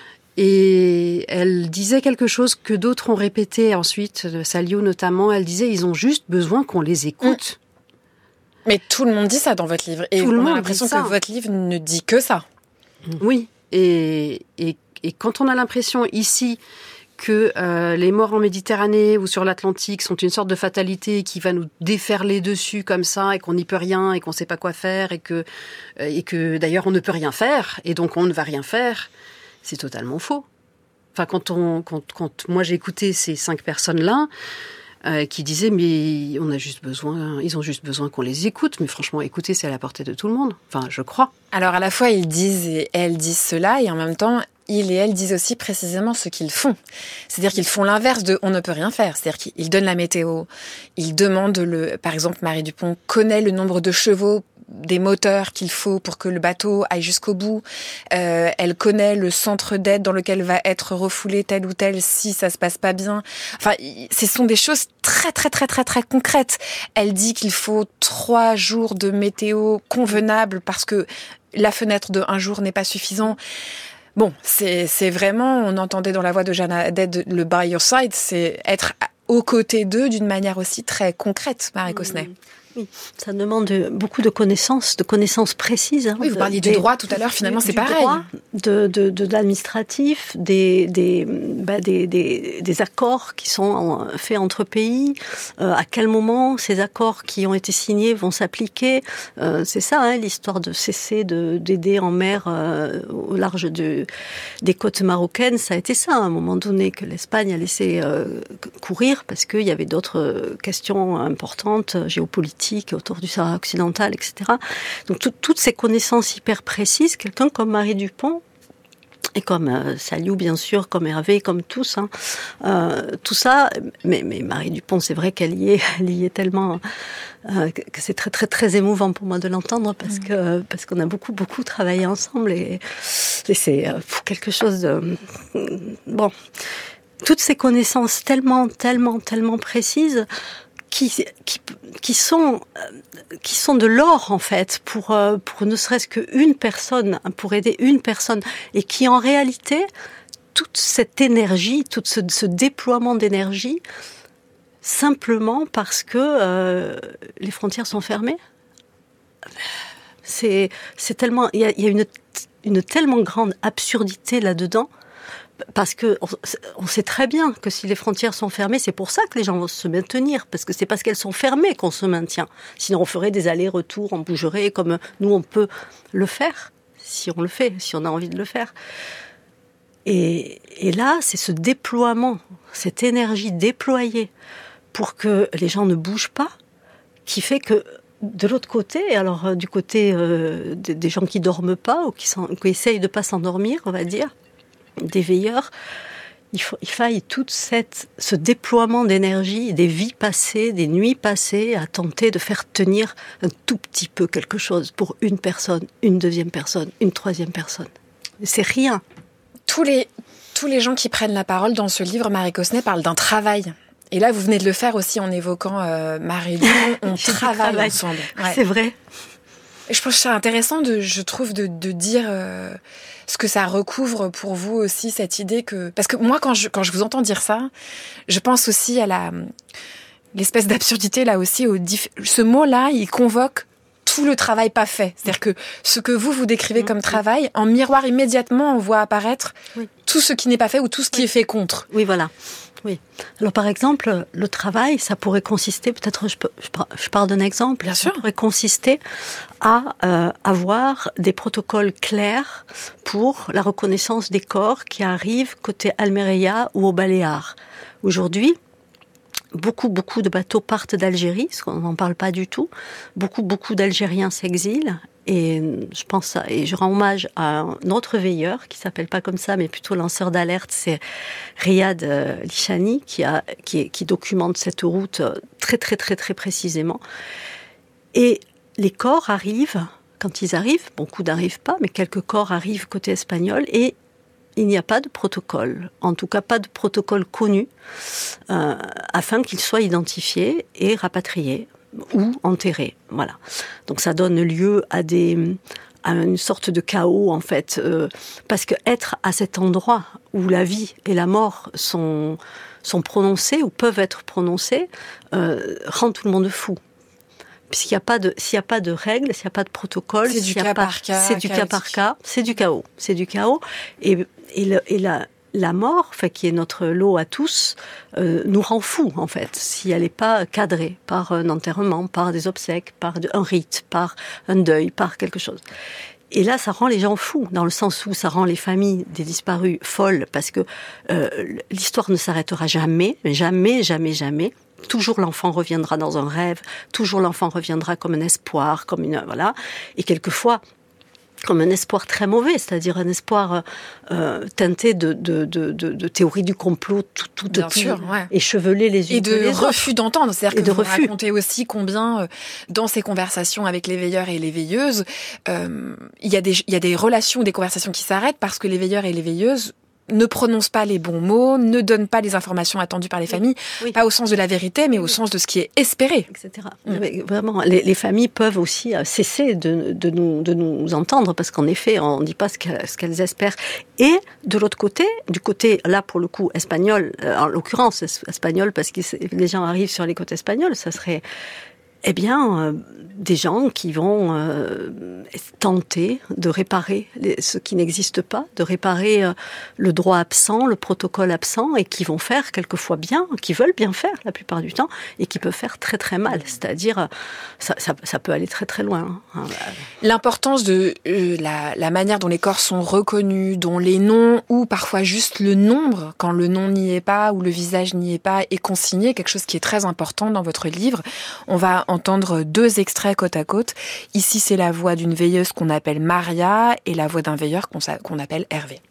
Et elle disait quelque chose que d'autres ont répété ensuite, Saliou notamment. Elle disait, ils ont juste besoin qu'on les écoute. Mais tout le monde dit ça dans votre livre. Et Tout le on monde a l'impression dit ça. que votre livre ne dit que ça. Oui. Et, et, et quand on a l'impression ici que euh, les morts en Méditerranée ou sur l'Atlantique sont une sorte de fatalité qui va nous déferler dessus comme ça et qu'on n'y peut rien et qu'on ne sait pas quoi faire et que, euh, et que d'ailleurs on ne peut rien faire et donc on ne va rien faire, c'est totalement faux. Enfin, quand, on, quand, quand moi j'ai écouté ces cinq personnes-là euh, qui disaient mais on a juste besoin, ils ont juste besoin qu'on les écoute, mais franchement écouter c'est à la portée de tout le monde, enfin je crois. Alors à la fois ils disent et elles disent cela et en même temps ils et elles disent aussi précisément ce qu'ils font. C'est-à-dire qu'ils font l'inverse de « on ne peut rien faire ». C'est-à-dire qu'ils donnent la météo, ils demandent, le, par exemple, Marie Dupont connaît le nombre de chevaux des moteurs qu'il faut pour que le bateau aille jusqu'au bout. Euh, elle connaît le centre d'aide dans lequel va être refoulé tel ou tel si ça se passe pas bien. Enfin, ce sont des choses très, très, très, très, très concrètes. Elle dit qu'il faut trois jours de météo convenable parce que la fenêtre de un jour n'est pas suffisant. Bon, c'est, c'est vraiment, on entendait dans la voix de Jeanne Haddad le by your side, c'est être aux côtés d'eux d'une manière aussi très concrète, Marie Cosnay. Oui, ça demande beaucoup de connaissances, de connaissances précises. Hein, oui, vous parliez de, du droit tout à l'heure, finalement, du, c'est du pareil. Droit, de, de, de l'administratif, des, des, bah, des, des, des accords qui sont faits entre pays, euh, à quel moment ces accords qui ont été signés vont s'appliquer. Euh, c'est ça, hein, l'histoire de cesser de, d'aider en mer euh, au large de, des côtes marocaines, ça a été ça, à un moment donné, que l'Espagne a laissé euh, courir parce qu'il y avait d'autres questions importantes, géopolitiques, autour du Sahara occidental, et cetera. Donc tout, toutes ces connaissances hyper précises, quelqu'un comme Marie Dupont, et comme euh, Saliou bien sûr, comme Hervé, comme tous, hein, euh, tout ça, mais, mais Marie Dupont, c'est vrai qu'elle y est, elle y est tellement, euh, que c'est très très très émouvant pour moi de l'entendre parce que parce qu'on a beaucoup beaucoup travaillé ensemble et, et c'est euh, quelque chose de bon, toutes ces connaissances tellement tellement tellement précises. Qui, qui, qui sont, qui sont de l'or, en fait, pour, pour ne serait-ce qu'une personne, pour aider une personne, et qui, en réalité, toute cette énergie, tout ce, ce déploiement d'énergie, simplement parce que euh, les frontières sont fermées. C'est, c'est tellement, il y a, il y a une, une tellement grande absurdité là-dedans, parce que on, on sait très bien que si les frontières sont fermées, c'est pour ça que les gens vont se maintenir, parce que c'est parce qu'elles sont fermées qu'on se maintient. Sinon, on ferait des allers-retours, on bougerait comme nous, on peut le faire, si on le fait, si on a envie de le faire. Et, et là, c'est ce déploiement, cette énergie déployée pour que les gens ne bougent pas, qui fait que de l'autre côté, alors euh, du côté euh, des, des gens qui dorment pas ou qui, qui essayent de pas s'endormir, on va dire, des veilleurs, il, faut, il faille tout cette, ce déploiement d'énergie, des vies passées, des nuits passées, à tenter de faire tenir un tout petit peu quelque chose pour une personne, une deuxième personne, une troisième personne. C'est rien. Tous les, tous les gens qui prennent la parole dans ce livre, Marie Cosnay, parlent d'un travail. Et là, vous venez de le faire aussi en évoquant euh, Marie-Lou. On travaille travail. ensemble. Ouais. C'est vrai. Et je pense que c'est intéressant, de, je trouve, de, de dire euh, ce que ça recouvre pour vous aussi, cette idée que... Parce que moi, quand je, quand je vous entends dire ça, je pense aussi à la l'espèce d'absurdité, là aussi. Au diff... Ce mot-là, il convoque tout le travail pas fait. C'est-à-dire que ce que vous, vous décrivez mmh. comme travail, en miroir, immédiatement, on voit apparaître oui. tout ce qui n'est pas fait ou tout ce qui oui. est fait contre. Oui, voilà. Oui. Alors, par exemple, le travail, ça pourrait consister, peut-être je, peux, je, je parle d'un exemple, Bien ça sûr. pourrait consister à euh, avoir des protocoles clairs pour la reconnaissance des corps qui arrivent côté Almeria ou aux Baléares. Aujourd'hui, beaucoup, beaucoup de bateaux partent d'Algérie, parce qu'on n'en parle pas du tout. Beaucoup, beaucoup d'Algériens s'exilent. Et je pense, à, et je rends hommage à un autre veilleur qui s'appelle pas comme ça, mais plutôt lanceur d'alerte, c'est Riyad euh, Lichani qui a, qui, qui documente cette route très très très très précisément. Et les corps arrivent, quand ils arrivent, beaucoup n'arrivent pas, mais quelques corps arrivent côté espagnol et il n'y a pas de protocole, en tout cas pas de protocole connu, euh, afin qu'ils soient identifiés et rapatriés ou enterrés. Voilà. Donc ça donne lieu à des à une sorte de chaos en fait, euh, parce que être à cet endroit où la vie et la mort sont sont prononcées ou peuvent être prononcées euh, rend tout le monde fou. Puisqu'il n'y a pas de, s'il n'y a pas de règles, s'il n'y a pas de protocole, c'est du cas par cas, c'est du cas par cas, c'est du chaos, c'est du chaos, et et, le, et la la mort, enfin, qui est notre lot à tous, euh, nous rend fous, en fait, si elle n'est pas cadrée par un enterrement, par des obsèques, par un rite, par un deuil, par quelque chose. Et là, ça rend les gens fous, dans le sens où ça rend les familles des disparus folles, parce que euh, l'histoire ne s'arrêtera jamais, jamais, jamais, jamais. Toujours l'enfant reviendra dans un rêve, toujours l'enfant reviendra comme un espoir, comme une... Voilà. Et quelquefois, comme un espoir très mauvais, c'est-à-dire un espoir euh, teinté de, de, de, de, de théorie du complot, tout, tout Bien sûr, ouais. échevelé les unes et de les refus autres. d'entendre. C'est-à-dire et que de vous refus. racontez aussi combien, euh, dans ces conversations avec les veilleurs et les veilleuses, euh, il y a des, il y a des relations, des conversations qui s'arrêtent parce que les veilleurs et les veilleuses ne prononcent pas les bons mots, ne donnent pas les informations attendues par les familles, oui. pas au sens de la vérité, mais oui. au sens de ce qui est espéré. et cetera. Mm. Mais vraiment, les, les familles peuvent aussi cesser de, de, nous, de nous entendre, parce qu'en effet, on ne dit pas ce qu'elles, ce qu'elles espèrent. Et de l'autre côté, du côté, là pour le coup, espagnol, en l'occurrence espagnol, parce que les gens arrivent sur les côtes espagnoles, ça serait... Eh bien, euh, des gens qui vont euh, tenter de réparer les, ce qui n'existe pas, de réparer euh, le droit absent, le protocole absent, et qui vont faire quelquefois bien, qui veulent bien faire la plupart du temps, et qui peuvent faire très très mal. C'est-à-dire, euh, ça, ça, ça peut aller très très loin. Hein. L'importance de euh, la, la manière dont les corps sont reconnus, dont les noms, ou parfois juste le nombre, quand le nom n'y est pas, ou le visage n'y est pas, est consigné, quelque chose qui est très important dans votre livre. On va entendre deux extraits côte à côte. Ici, c'est la voix d'une veilleuse qu'on appelle Maria et la voix d'un veilleur qu'on, qu'on appelle Hervé.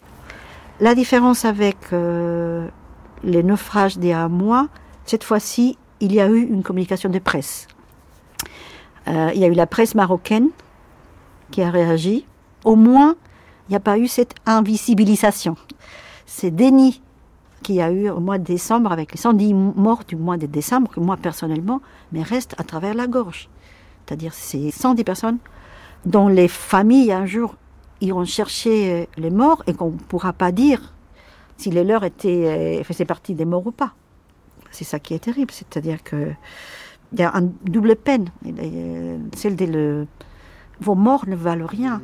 La différence avec euh, les naufrages d'il y a un mois, cette fois-ci, il y a eu une communication de presse. Euh, il y a eu la presse marocaine qui a réagi. Au moins, il n'y a pas eu cette invisibilisation. C'est déni qu'il y a eu au mois de décembre, avec les cent dix morts du mois de décembre, que moi personnellement, mais reste à travers la gorge. C'est-à-dire ces cent dix personnes dont les familles un jour iront chercher les morts et qu'on ne pourra pas dire si les leurs étaient, faisaient partie des morts ou pas. C'est ça qui est terrible, c'est-à-dire que il y a une double peine, celle de le, vos morts ne valent rien.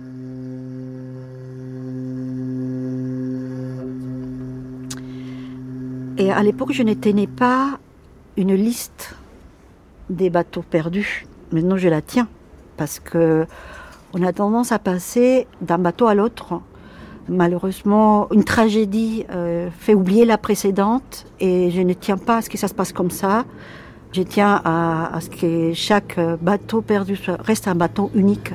Et à l'époque, je ne tenais pas une liste des bateaux perdus. Maintenant, je la tiens parce que on a tendance à passer d'un bateau à l'autre. Malheureusement, une tragédie euh, fait oublier la précédente et je ne tiens pas à ce que ça se passe comme ça. Je tiens à, à ce que chaque bateau perdu soit, reste un bateau unique.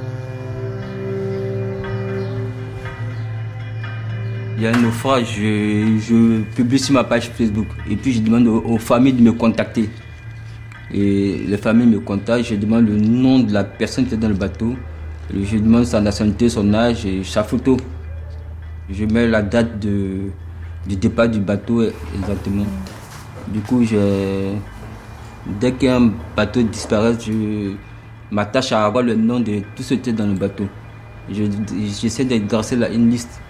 Il y a un naufrage, je, je publie sur ma page Facebook et puis je demande aux, aux familles de me contacter. Et les familles me contactent, je demande le nom de la personne qui est dans le bateau, je demande sa nationalité, son âge et sa photo. Je mets la date de, du départ du bateau exactement. Du coup, je, dès qu'un bateau disparaît, je m'attache à avoir le nom de tout ce qui est dans le bateau. Je, j'essaie de dresser là une liste.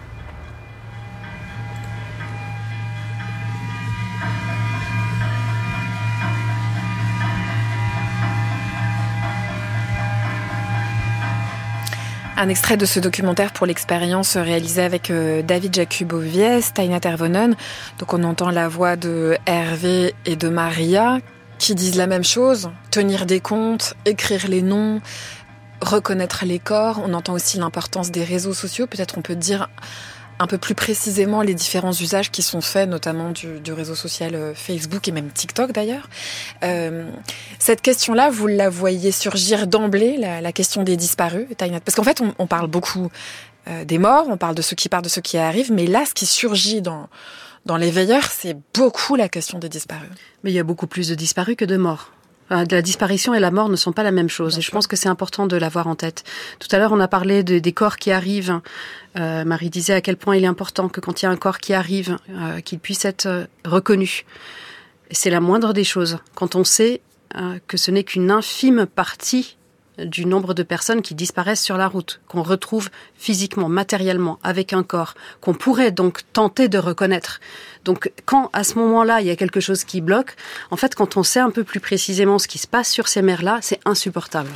Un extrait de ce documentaire pour l'expérience réalisé avec euh, David Jakubowiez, Taina Tervonen. Donc on entend la voix de Hervé et de Maria qui disent la même chose, tenir des comptes, écrire les noms, reconnaître les corps. On entend aussi l'importance des réseaux sociaux. Peut-être on peut dire un peu plus précisément les différents usages qui sont faits, notamment du, du réseau social Facebook et même TikTok d'ailleurs. Euh, cette question-là, vous la voyez surgir d'emblée, la, la question des disparus, Taina? Parce qu'en fait, on, on parle beaucoup euh, des morts, on parle de ceux qui partent, de ceux qui arrivent, mais là, ce qui surgit dans, dans les veilleurs, c'est beaucoup la question des disparus. Mais il y a beaucoup plus de disparus que de morts. La disparition et la mort ne sont pas la même chose. Et je pense que c'est important de l'avoir en tête. Tout à l'heure, on a parlé de, des corps qui arrivent. Euh, Marie disait à quel point il est important que quand il y a un corps qui arrive, euh, qu'il puisse être euh, reconnu. Et c'est la moindre des choses. Quand on sait euh, que ce n'est qu'une infime partie du nombre de personnes qui disparaissent sur la route, qu'on retrouve physiquement, matériellement, avec un corps, qu'on pourrait donc tenter de reconnaître. Donc, quand, à ce moment-là, il y a quelque chose qui bloque, en fait, quand on sait un peu plus précisément ce qui se passe sur ces mers-là, c'est insupportable.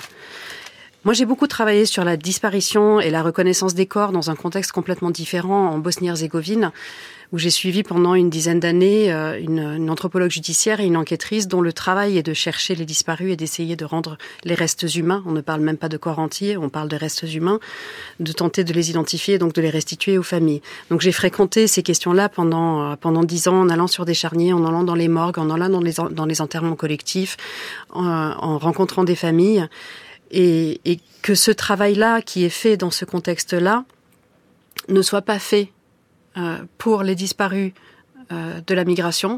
Moi, j'ai beaucoup travaillé sur la disparition et la reconnaissance des corps dans un contexte complètement différent en Bosnie-Herzégovine, où j'ai suivi pendant une dizaine d'années une, une anthropologue judiciaire et une enquêtrice dont le travail est de chercher les disparus et d'essayer de rendre les restes humains, on ne parle même pas de corps entiers, on parle de restes humains, de tenter de les identifier et donc de les restituer aux familles. Donc j'ai fréquenté ces questions-là pendant pendant dix ans en allant sur des charniers, en allant dans les morgues, en allant dans les, dans les enterrements collectifs, en, en rencontrant des familles. Et, et que ce travail-là, qui est fait dans ce contexte-là, ne soit pas fait euh, pour les disparus euh, de la migration.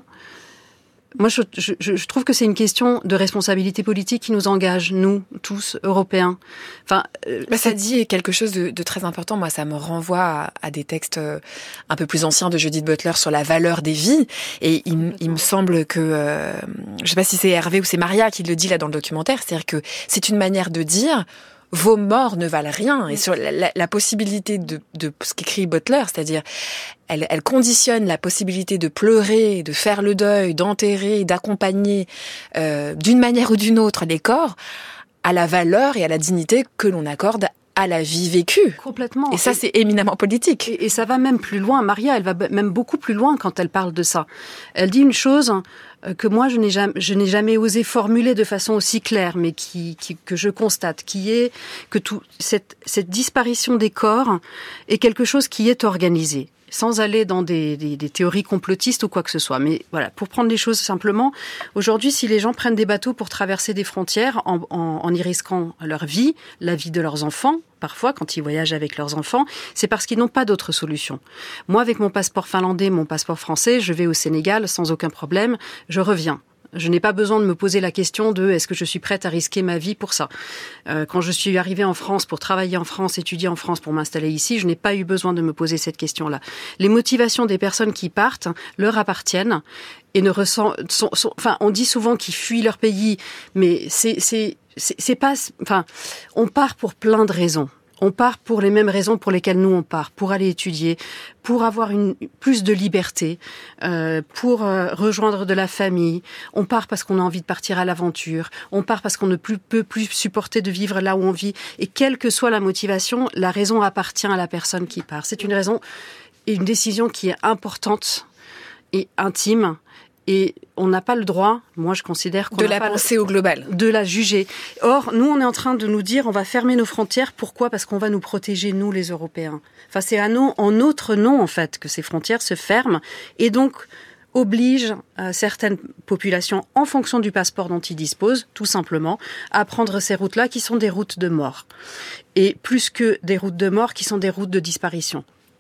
Moi, je, je, je trouve que c'est une question de responsabilité politique qui nous engage, nous, tous, Européens. Enfin, euh, bah, ça dit quelque chose de, de très important. Moi, ça me renvoie à, à des textes un peu plus anciens de Judith Butler sur la valeur des vies. Et il, il me semble que, euh, je sais pas si c'est Hervé ou c'est Maria qui le dit là dans le documentaire, c'est-à-dire que c'est une manière de dire vos morts ne valent rien. Et sur la, la, la possibilité de, de ce qu'écrit Butler, c'est-à-dire elle, elle conditionne la possibilité de pleurer, de faire le deuil, d'enterrer, d'accompagner euh, d'une manière ou d'une autre les corps à la valeur et à la dignité que l'on accorde à la vie vécue. Complètement. Et ça, c'est éminemment politique. Et, et ça va même plus loin. Maria, elle va même beaucoup plus loin quand elle parle de ça. Elle dit une chose que moi, je n'ai jamais, je n'ai jamais osé formuler de façon aussi claire, mais qui, qui, que je constate, qui est que tout, cette, cette disparition des corps est quelque chose qui est organisé. Sans aller dans des, des, des théories complotistes ou quoi que ce soit. Mais voilà, pour prendre les choses simplement, aujourd'hui, si les gens prennent des bateaux pour traverser des frontières en, en, en y risquant leur vie, la vie de leurs enfants, parfois, quand ils voyagent avec leurs enfants, c'est parce qu'ils n'ont pas d'autre solution. Moi, avec mon passeport finlandais, mon passeport français, je vais au Sénégal sans aucun problème, je reviens. Je n'ai pas besoin de me poser la question de est-ce que je suis prête à risquer ma vie pour ça. Euh, quand je suis arrivée en France pour travailler en France, étudier en France, pour m'installer ici, je n'ai pas eu besoin de me poser cette question-là. Les motivations des personnes qui partent leur appartiennent et ne ressentent. Sont, sont, enfin, on dit souvent qu'ils fuient leur pays, mais c'est c'est c'est, c'est pas. Enfin, on part pour plein de raisons. On part pour les mêmes raisons pour lesquelles nous on part, pour aller étudier, pour avoir une plus de liberté, euh, pour euh, rejoindre de la famille. On part parce qu'on a envie de partir à l'aventure. On part parce qu'on ne plus, peut plus supporter de vivre là où on vit. Et quelle que soit la motivation, la raison appartient à la personne qui part. C'est une raison et une décision qui est importante et intime. Et on n'a pas le droit, moi je considère qu'on de n'a la pas penser le, au global, de la juger. Or, nous on est en train de nous dire, on va fermer nos frontières. Pourquoi ? Parce qu'on va nous protéger, nous les Européens. Enfin, c'est à nous, en notre nom en fait, que ces frontières se ferment et donc oblige euh, certaines populations, en fonction du passeport dont ils disposent, tout simplement, à prendre ces routes-là qui sont des routes de mort. Et plus que des routes de mort, qui sont des routes de disparition.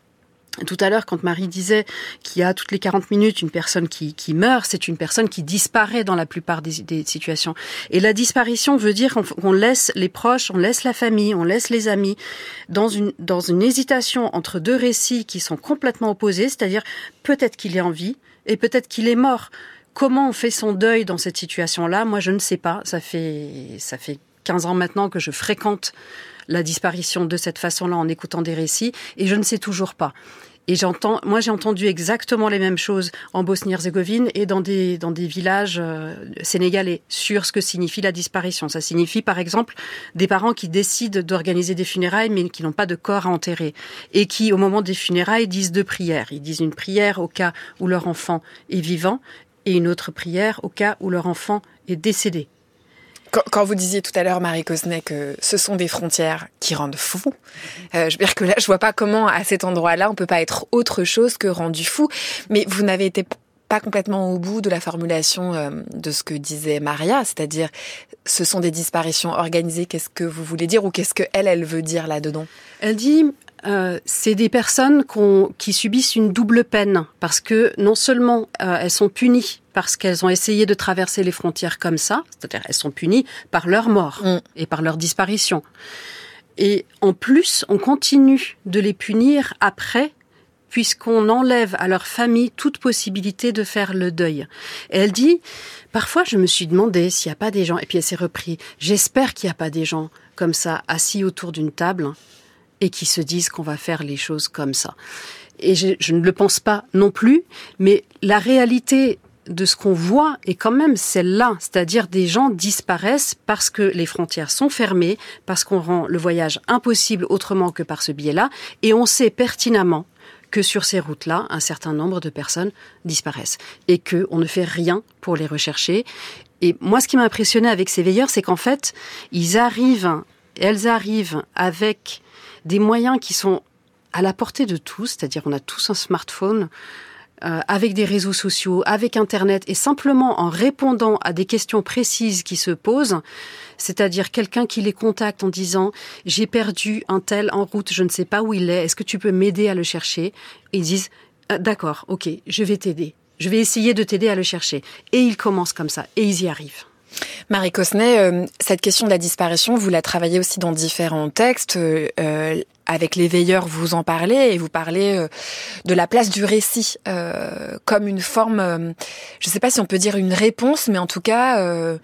Tout à l'heure, quand Marie disait qu'il y a toutes les quarante minutes une personne qui, qui meurt, c'est une personne qui disparaît dans la plupart des, des situations. Et la disparition veut dire qu'on, qu'on laisse les proches, on laisse la famille, on laisse les amis dans une, dans une hésitation entre deux récits qui sont complètement opposés, c'est-à-dire peut-être qu'il est en vie et peut-être qu'il est mort. Comment on fait son deuil dans cette situation-là ? Moi, je ne sais pas. Ça fait, ça fait quinze ans maintenant que je fréquente la disparition de cette façon-là en écoutant des récits, et je ne sais toujours pas. Et j'entends, moi j'ai entendu exactement les mêmes choses en Bosnie-Herzégovine et dans des, dans des villages euh, sénégalais sur ce que signifie la disparition. Ça signifie par exemple des parents qui décident d'organiser des funérailles mais qui n'ont pas de corps à enterrer et qui au moment des funérailles disent deux prières. Ils disent une prière au cas où leur enfant est vivant et une autre prière au cas où leur enfant est décédé. Quand, quand vous disiez tout à l'heure, Marie Cosnet, que ce sont des frontières qui rendent fou, euh, je veux dire que là, je vois pas comment, à cet endroit-là, on peut pas être autre chose que rendu fou. Mais vous n'avez été pas complètement au bout de la formulation euh, de ce que disait Maria, c'est-à-dire, ce sont des disparitions organisées. Qu'est-ce que vous voulez dire ou qu'est-ce que elle, elle veut dire là-dedans ? Elle dit... Euh, c'est des personnes qu'on, qui subissent une double peine parce que non seulement euh, elles sont punies parce qu'elles ont essayé de traverser les frontières comme ça, c'est-à-dire elles sont punies par leur mort mmh. et par leur disparition. Et en plus, on continue de les punir après puisqu'on enlève à leur famille toute possibilité de faire le deuil. Et elle dit, parfois je me suis demandé s'il n'y a pas des gens, et puis elle s'est repris, j'espère qu'il n'y a pas des gens comme ça assis autour d'une table et qui se disent qu'on va faire les choses comme ça. Et je, je ne le pense pas non plus, mais la réalité de ce qu'on voit est quand même celle-là, c'est-à-dire des gens disparaissent parce que les frontières sont fermées, parce qu'on rend le voyage impossible autrement que par ce biais-là, et on sait pertinemment que sur ces routes-là, un certain nombre de personnes disparaissent et qu'on ne fait rien pour les rechercher. Et moi, ce qui m'a impressionné avec ces veilleurs, c'est qu'en fait, ils arrivent, elles arrivent avec des moyens qui sont à la portée de tous, c'est-à-dire on a tous un smartphone, euh, avec des réseaux sociaux, avec Internet, et simplement en répondant à des questions précises qui se posent, c'est-à-dire quelqu'un qui les contacte en disant « j'ai perdu un tel en route, je ne sais pas où il est, est-ce que tu peux m'aider à le chercher ?» Ils disent ah, « d'accord, ok, je vais t'aider, je vais essayer de t'aider à le chercher. » Et ils commencent comme ça, et ils y arrivent. Marie Cosnet, euh, cette question de la disparition, vous la travaillez aussi dans différents textes. Euh, avec les veilleurs, vous en parlez et vous parlez euh, de la place du récit euh, comme une forme, euh, je ne sais pas si on peut dire une réponse, mais en tout cas, euh,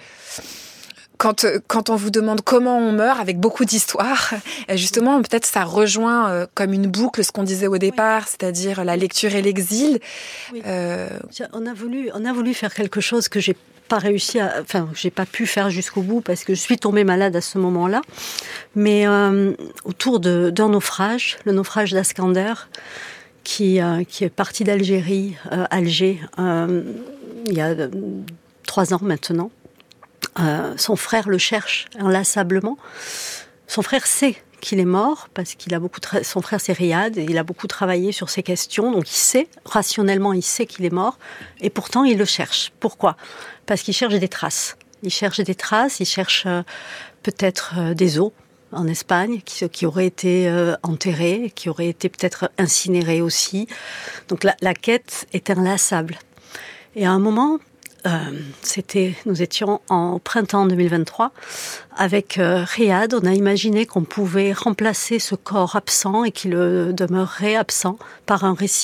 quand, quand on vous demande comment on meurt avec beaucoup d'histoires, justement, peut-être ça rejoint euh, comme une boucle ce qu'on disait au départ, oui. C'est-à-dire la lecture et l'exil. Oui. Euh... On a voulu, on a voulu faire quelque chose que j'ai pas réussi à, enfin, j'ai pas pu faire jusqu'au bout parce que je suis tombée malade à ce moment-là. Mais euh, autour de, d'un naufrage, le naufrage d'Askander, qui, euh, qui est parti d'Algérie, euh, Alger, euh, il y a euh, trois ans maintenant. Euh, son frère le cherche inlassablement. Son frère sait qu'il est mort parce qu'il a beaucoup tra- son frère c'est Riyad et il a beaucoup travaillé sur ces questions, donc il sait rationnellement, il sait qu'il est mort et pourtant il le cherche. Pourquoi ? Parce qu'il cherche des traces. Il cherche des traces, il cherche euh, peut-être euh, des os en Espagne qui, qui auraient été euh, enterrés, qui auraient été peut-être incinérés aussi. Donc la, la quête est inlassable. Et à un moment, Euh, c'était, nous étions en printemps deux mille vingt-trois avec euh, Riyad, on a imaginé qu'on pouvait remplacer ce corps absent et qu'il demeurerait absent par un récit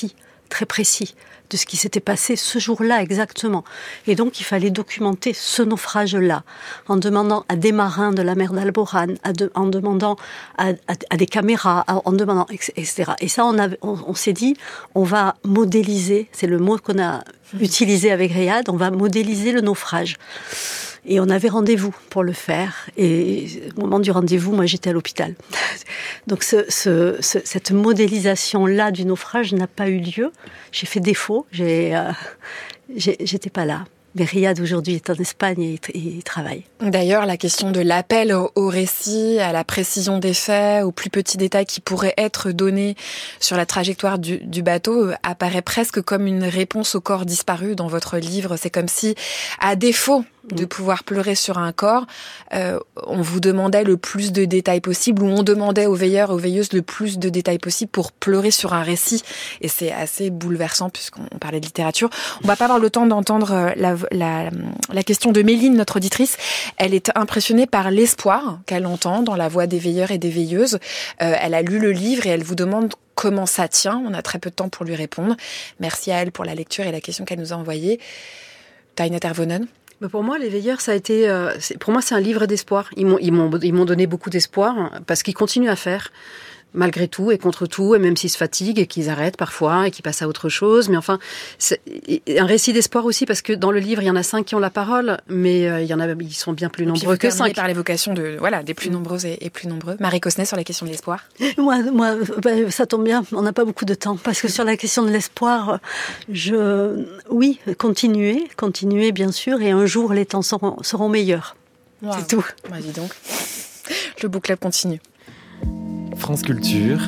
très précis de ce qui s'était passé ce jour-là exactement. Et donc, il fallait documenter ce naufrage-là, en demandant à des marins de la mer d'Alborán, à de, en demandant à, à, à des caméras, à, en demandant, et cetera. Et ça, on, avait, on, on s'est dit, on va modéliser, c'est le mot qu'on a utilisé avec Riyad, on va modéliser le naufrage. Et on avait rendez-vous pour le faire. Et au moment du rendez-vous, moi, j'étais à l'hôpital. Donc, ce, ce, ce, cette modélisation-là du naufrage n'a pas eu lieu. J'ai fait défaut. J'ai, euh, j'ai, j'étais pas là. Mais Riyad, aujourd'hui, est en Espagne et il travaille. D'ailleurs, la question de l'appel au, au récit, à la précision des faits, aux plus petits détails qui pourraient être donnés sur la trajectoire du, du bateau apparaît presque comme une réponse au corps disparu dans votre livre. C'est comme si, à défaut de pouvoir pleurer sur un corps, euh, on vous demandait le plus de détails possible, ou on demandait aux veilleurs et aux veilleuses le plus de détails possible pour pleurer sur un récit. Et c'est assez bouleversant puisqu'on parlait de littérature. On va pas avoir le temps d'entendre la, la, la question de Méline, notre auditrice. Elle est impressionnée par l'espoir qu'elle entend dans la voix des veilleurs et des veilleuses. Euh, elle a lu le livre et elle vous demande comment ça tient. On a très peu de temps pour lui répondre. Merci à elle pour la lecture et la question qu'elle nous a envoyée. Taina Tervonen. Pour moi, Les Veilleurs, ça a été, euh, c'est, pour moi, c'est un livre d'espoir. Ils m'ont, ils m'ont, ils m'ont donné beaucoup d'espoir parce qu'ils continuent à faire, malgré tout et contre tout, et même s'ils se fatiguent et qu'ils arrêtent parfois et qu'ils passent à autre chose. Mais enfin, c'est un récit d'espoir aussi parce que dans le livre, il y en a cinq qui ont la parole, mais euh, il y en a, ils sont bien plus nombreux que cinq. Par l'évocation de, voilà, des plus nombreuses et, et plus nombreux. Marie Cosnet sur la question de l'espoir. Moi, moi, ben, ça tombe bien. On n'a pas beaucoup de temps parce que sur la question de l'espoir, je, oui, continuer, continuer bien sûr, et un jour les temps seront, seront meilleurs. Wow. C'est tout. Bah, dis donc. Le book club continue. France Culture,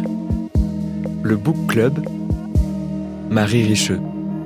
le Book Club, Marie Richeux.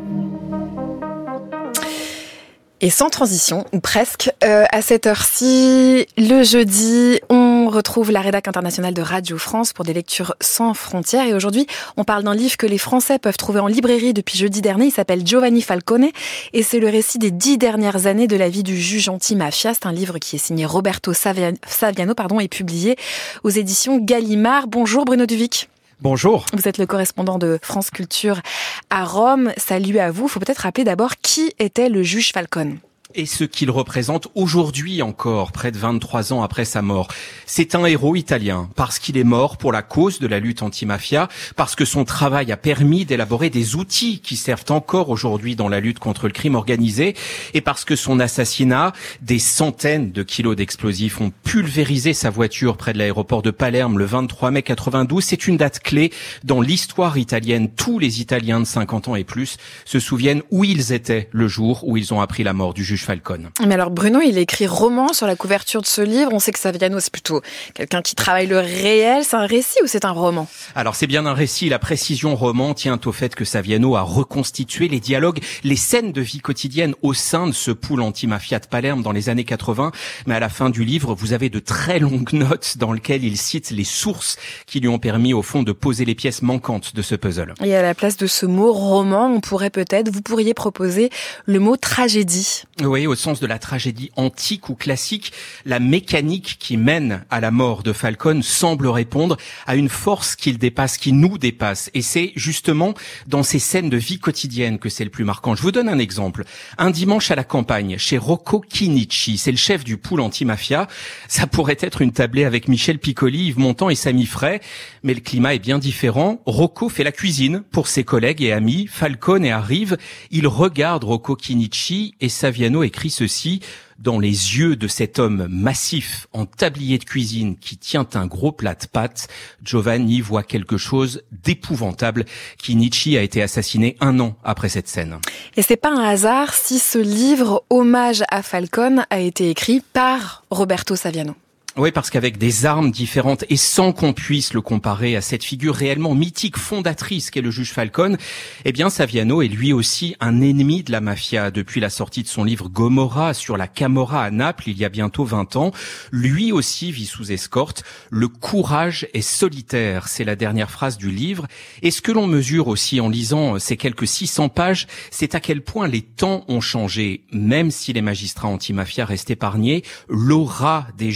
Et sans transition, ou presque, euh, à cette heure-ci, le jeudi, on retrouve la rédac internationale de Radio France pour des lectures sans frontières. Et aujourd'hui, on parle d'un livre que les Français peuvent trouver en librairie depuis jeudi dernier. Il s'appelle Giovanni Falcone et c'est le récit des dix dernières années de la vie du juge anti-mafia. C'est un livre qui est signé Roberto Saviano, pardon, et publié aux éditions Gallimard. Bonjour Bruno Duvic. Bonjour. Vous êtes le correspondant de France Culture à Rome. Salut à vous. Il faut peut-être rappeler d'abord qui était le juge Falcone. Et ce qu'il représente aujourd'hui encore, près de vingt-trois ans après sa mort. C'est un héros italien, parce qu'il est mort pour la cause de la lutte anti-mafia, parce que son travail a permis d'élaborer des outils qui servent encore aujourd'hui dans la lutte contre le crime organisé, et parce que son assassinat, des centaines de kilos d'explosifs ont pulvérisé sa voiture près de l'aéroport de Palerme le vingt-trois mai quatre-vingt-douze. C'est une date clé dans l'histoire italienne. Tous les Italiens de cinquante ans et plus se souviennent où ils étaient le jour où ils ont appris la mort du juge Falcone. Mais alors Bruno, il écrit roman sur la couverture de ce livre. On sait que Saviano, c'est plutôt quelqu'un qui travaille le réel. C'est un récit ou c'est un roman? Alors c'est bien un récit. La précision roman tient au fait que Saviano a reconstitué les dialogues, les scènes de vie quotidienne au sein de ce pool anti-mafia de Palerme dans les années quatre-vingts. Mais à la fin du livre, vous avez de très longues notes dans lesquelles il cite les sources qui lui ont permis au fond de poser les pièces manquantes de ce puzzle. Et à la place de ce mot roman, on pourrait peut-être, vous pourriez proposer le mot tragédie. Oui, au sens de la tragédie antique ou classique, la mécanique qui mène à la mort de Falcone semble répondre à une force qu'il dépasse, qui nous dépasse. Et c'est justement dans ces scènes de vie quotidienne que c'est le plus marquant. Je vous donne un exemple. Un dimanche à la campagne, chez Rocco Chinichi, c'est le chef du pool anti-mafia. Ça pourrait être une tablée avec Michel Piccoli, Yves Montand et Samy Frey, mais le climat est bien différent. Rocco fait la cuisine pour ses collègues et amis. Falcone arrive, il regarde Rocco Chinichi et Saviano écrit ceci: dans les yeux de cet homme massif en tablier de cuisine qui tient un gros plat de pâtes, Giovanni voit quelque chose d'épouvantable. Chinichi a été assassiné un an après cette scène. Et c'est pas un hasard si ce livre, Hommage à Falcone, a été écrit par Roberto Saviano. Oui, parce qu'avec des armes différentes et sans qu'on puisse le comparer à cette figure réellement mythique, fondatrice qu'est le juge Falcone, eh bien Saviano est lui aussi un ennemi de la mafia. Depuis la sortie de son livre Gomorra sur la Camorra à Naples, il y a bientôt vingt ans, lui aussi vit sous escorte. Le courage est solitaire, c'est la dernière phrase du livre. Et ce que l'on mesure aussi en lisant ces quelques six cents pages, c'est à quel point les temps ont changé. Même si les magistrats anti-mafia restent épargnés, l'aura des juges a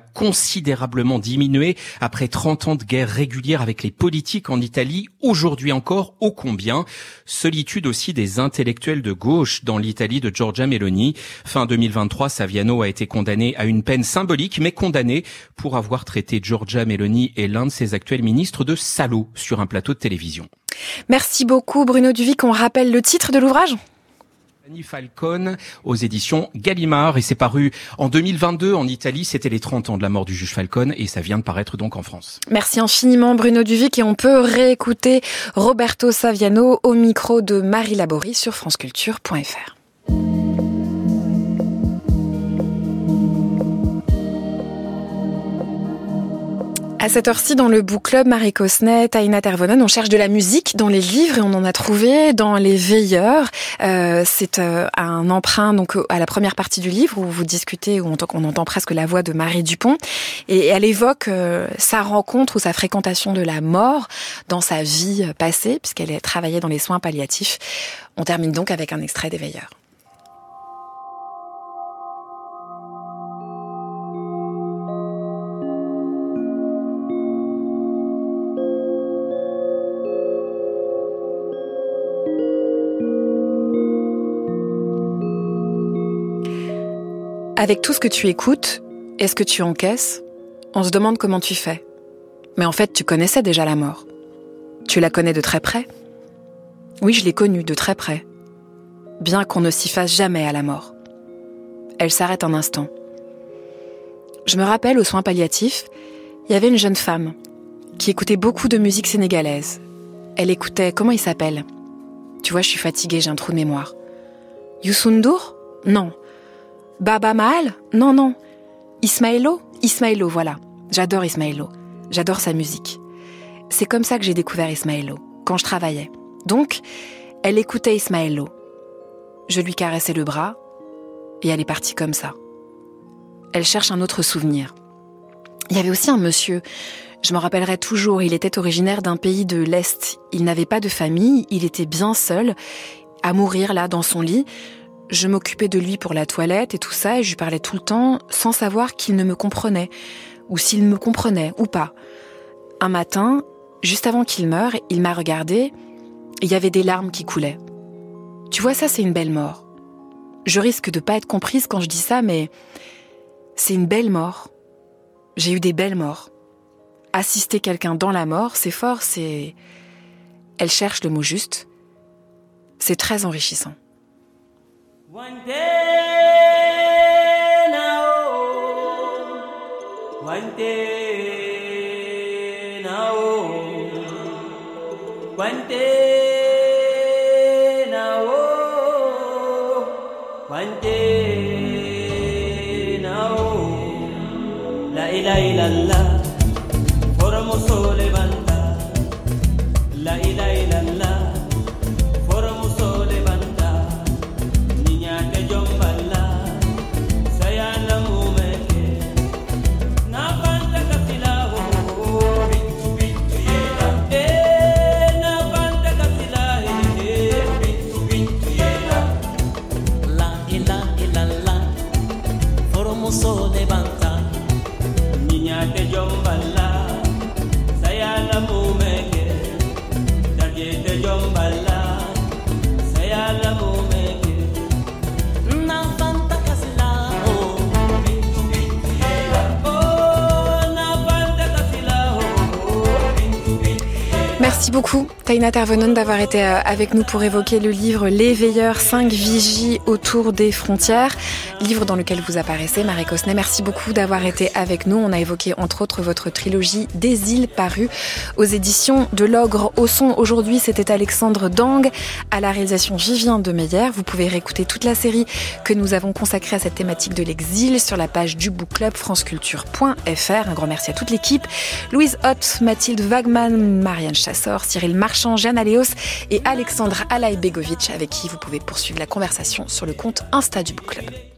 considérablement diminué après trente ans de guerre régulière avec les politiques en Italie. Aujourd'hui encore, ô combien. Solitude aussi des intellectuels de gauche dans l'Italie de Giorgia Meloni. Fin deux mille vingt-trois, Saviano a été condamné à une peine symbolique, mais condamné pour avoir traité Giorgia Meloni et l'un de ses actuels ministres de salauds sur un plateau de télévision. Merci beaucoup Bruno Duvic. On rappelle le titre de l'ouvrage ? Giovanni Falcone aux éditions Gallimard et c'est paru en deux mille vingt-deux en Italie. C'était les trente ans de la mort du juge Falcone et ça vient de paraître donc en France. Merci infiniment Bruno Duvic et on peut réécouter Roberto Saviano au micro de Marie Laborie sur franceculture point f r. À cette heure-ci, dans le Book Club, Marie Cosnet, Taïna Tervonen, on cherche de la musique dans les livres et on en a trouvé dans Les Veilleurs. Euh, c'est euh, un emprunt donc à la première partie du livre où vous discutez, où on, on entend presque la voix de Marie Dupont et elle évoque euh, sa rencontre ou sa fréquentation de la mort dans sa vie passée puisqu'elle a travaillé dans les soins palliatifs. On termine donc avec un extrait des Veilleurs. Avec tout ce que tu écoutes et ce que tu encaisses, on se demande comment tu fais. Mais en fait, tu connaissais déjà la mort. Tu la connais de très près. Oui, je l'ai connue de très près. Bien qu'on ne s'y fasse jamais à la mort. Elle s'arrête un instant. Je me rappelle, aux soins palliatifs, il y avait une jeune femme qui écoutait beaucoup de musique sénégalaise. Elle écoutait, comment il s'appelle ? Tu vois, je suis fatiguée, j'ai un trou de mémoire. Youssou N'Dour ? Non. Baba Maal ? Non, non. Ismaëlo ? Ismaëlo, voilà. J'adore Ismaëlo. J'adore sa musique. C'est comme ça que j'ai découvert Ismaëlo, quand je travaillais. Donc, elle écoutait Ismaëlo. Je lui caressais le bras, et elle est partie comme ça. Elle cherche un autre souvenir. Il y avait aussi un monsieur, je m'en rappellerai toujours, il était originaire d'un pays de l'Est. Il n'avait pas de famille, il était bien seul, à mourir là, dans son lit. Je m'occupais de lui pour la toilette et tout ça, et je lui parlais tout le temps sans savoir qu'il ne me comprenait, ou s'il me comprenait, ou pas. Un matin, juste avant qu'il meure, il m'a regardé, et il y avait des larmes qui coulaient. Tu vois, ça, c'est une belle mort. Je risque de pas être comprise quand je dis ça, mais c'est une belle mort. J'ai eu des belles morts. Assister quelqu'un dans la mort, c'est fort, c'est... Elle cherche le mot juste. C'est très enrichissant. One day now, one day now, one day now, one day now. La ilaha illallah, formo sole banda. La ilaha illallah, formo sole banda. So levanta, niña te jombala, saya la mumeke, dadie te jombala, saya la mumeke, na fanta kasila, oh, bintu bintu yela, oh, na fanta kasila, oh, bintu bintu yela. Merci beaucoup, Taïna Tervonen, d'avoir été avec nous pour évoquer le livre Les Veilleurs, cinq vigies autour des frontières, livre dans lequel vous apparaissez, Marie Cosnet. Merci beaucoup d'avoir été avec nous. On a évoqué entre autres votre trilogie Des îles parue aux éditions de l'Ogre au son. Aujourd'hui, c'était Alexandre Dang, à la réalisation Vivien de Meyer. Vous pouvez réécouter toute la série que nous avons consacrée à cette thématique de l'exil sur la page du Book Club franceculture point f r. Un grand merci à toute l'équipe. Louise Hott, Mathilde Wagman, Marianne Chassor, Cyril Marchand, Jeanne Aléos et Alexandre Alaï-Begovic, avec qui vous pouvez poursuivre la conversation sur le compte Insta du Book Club.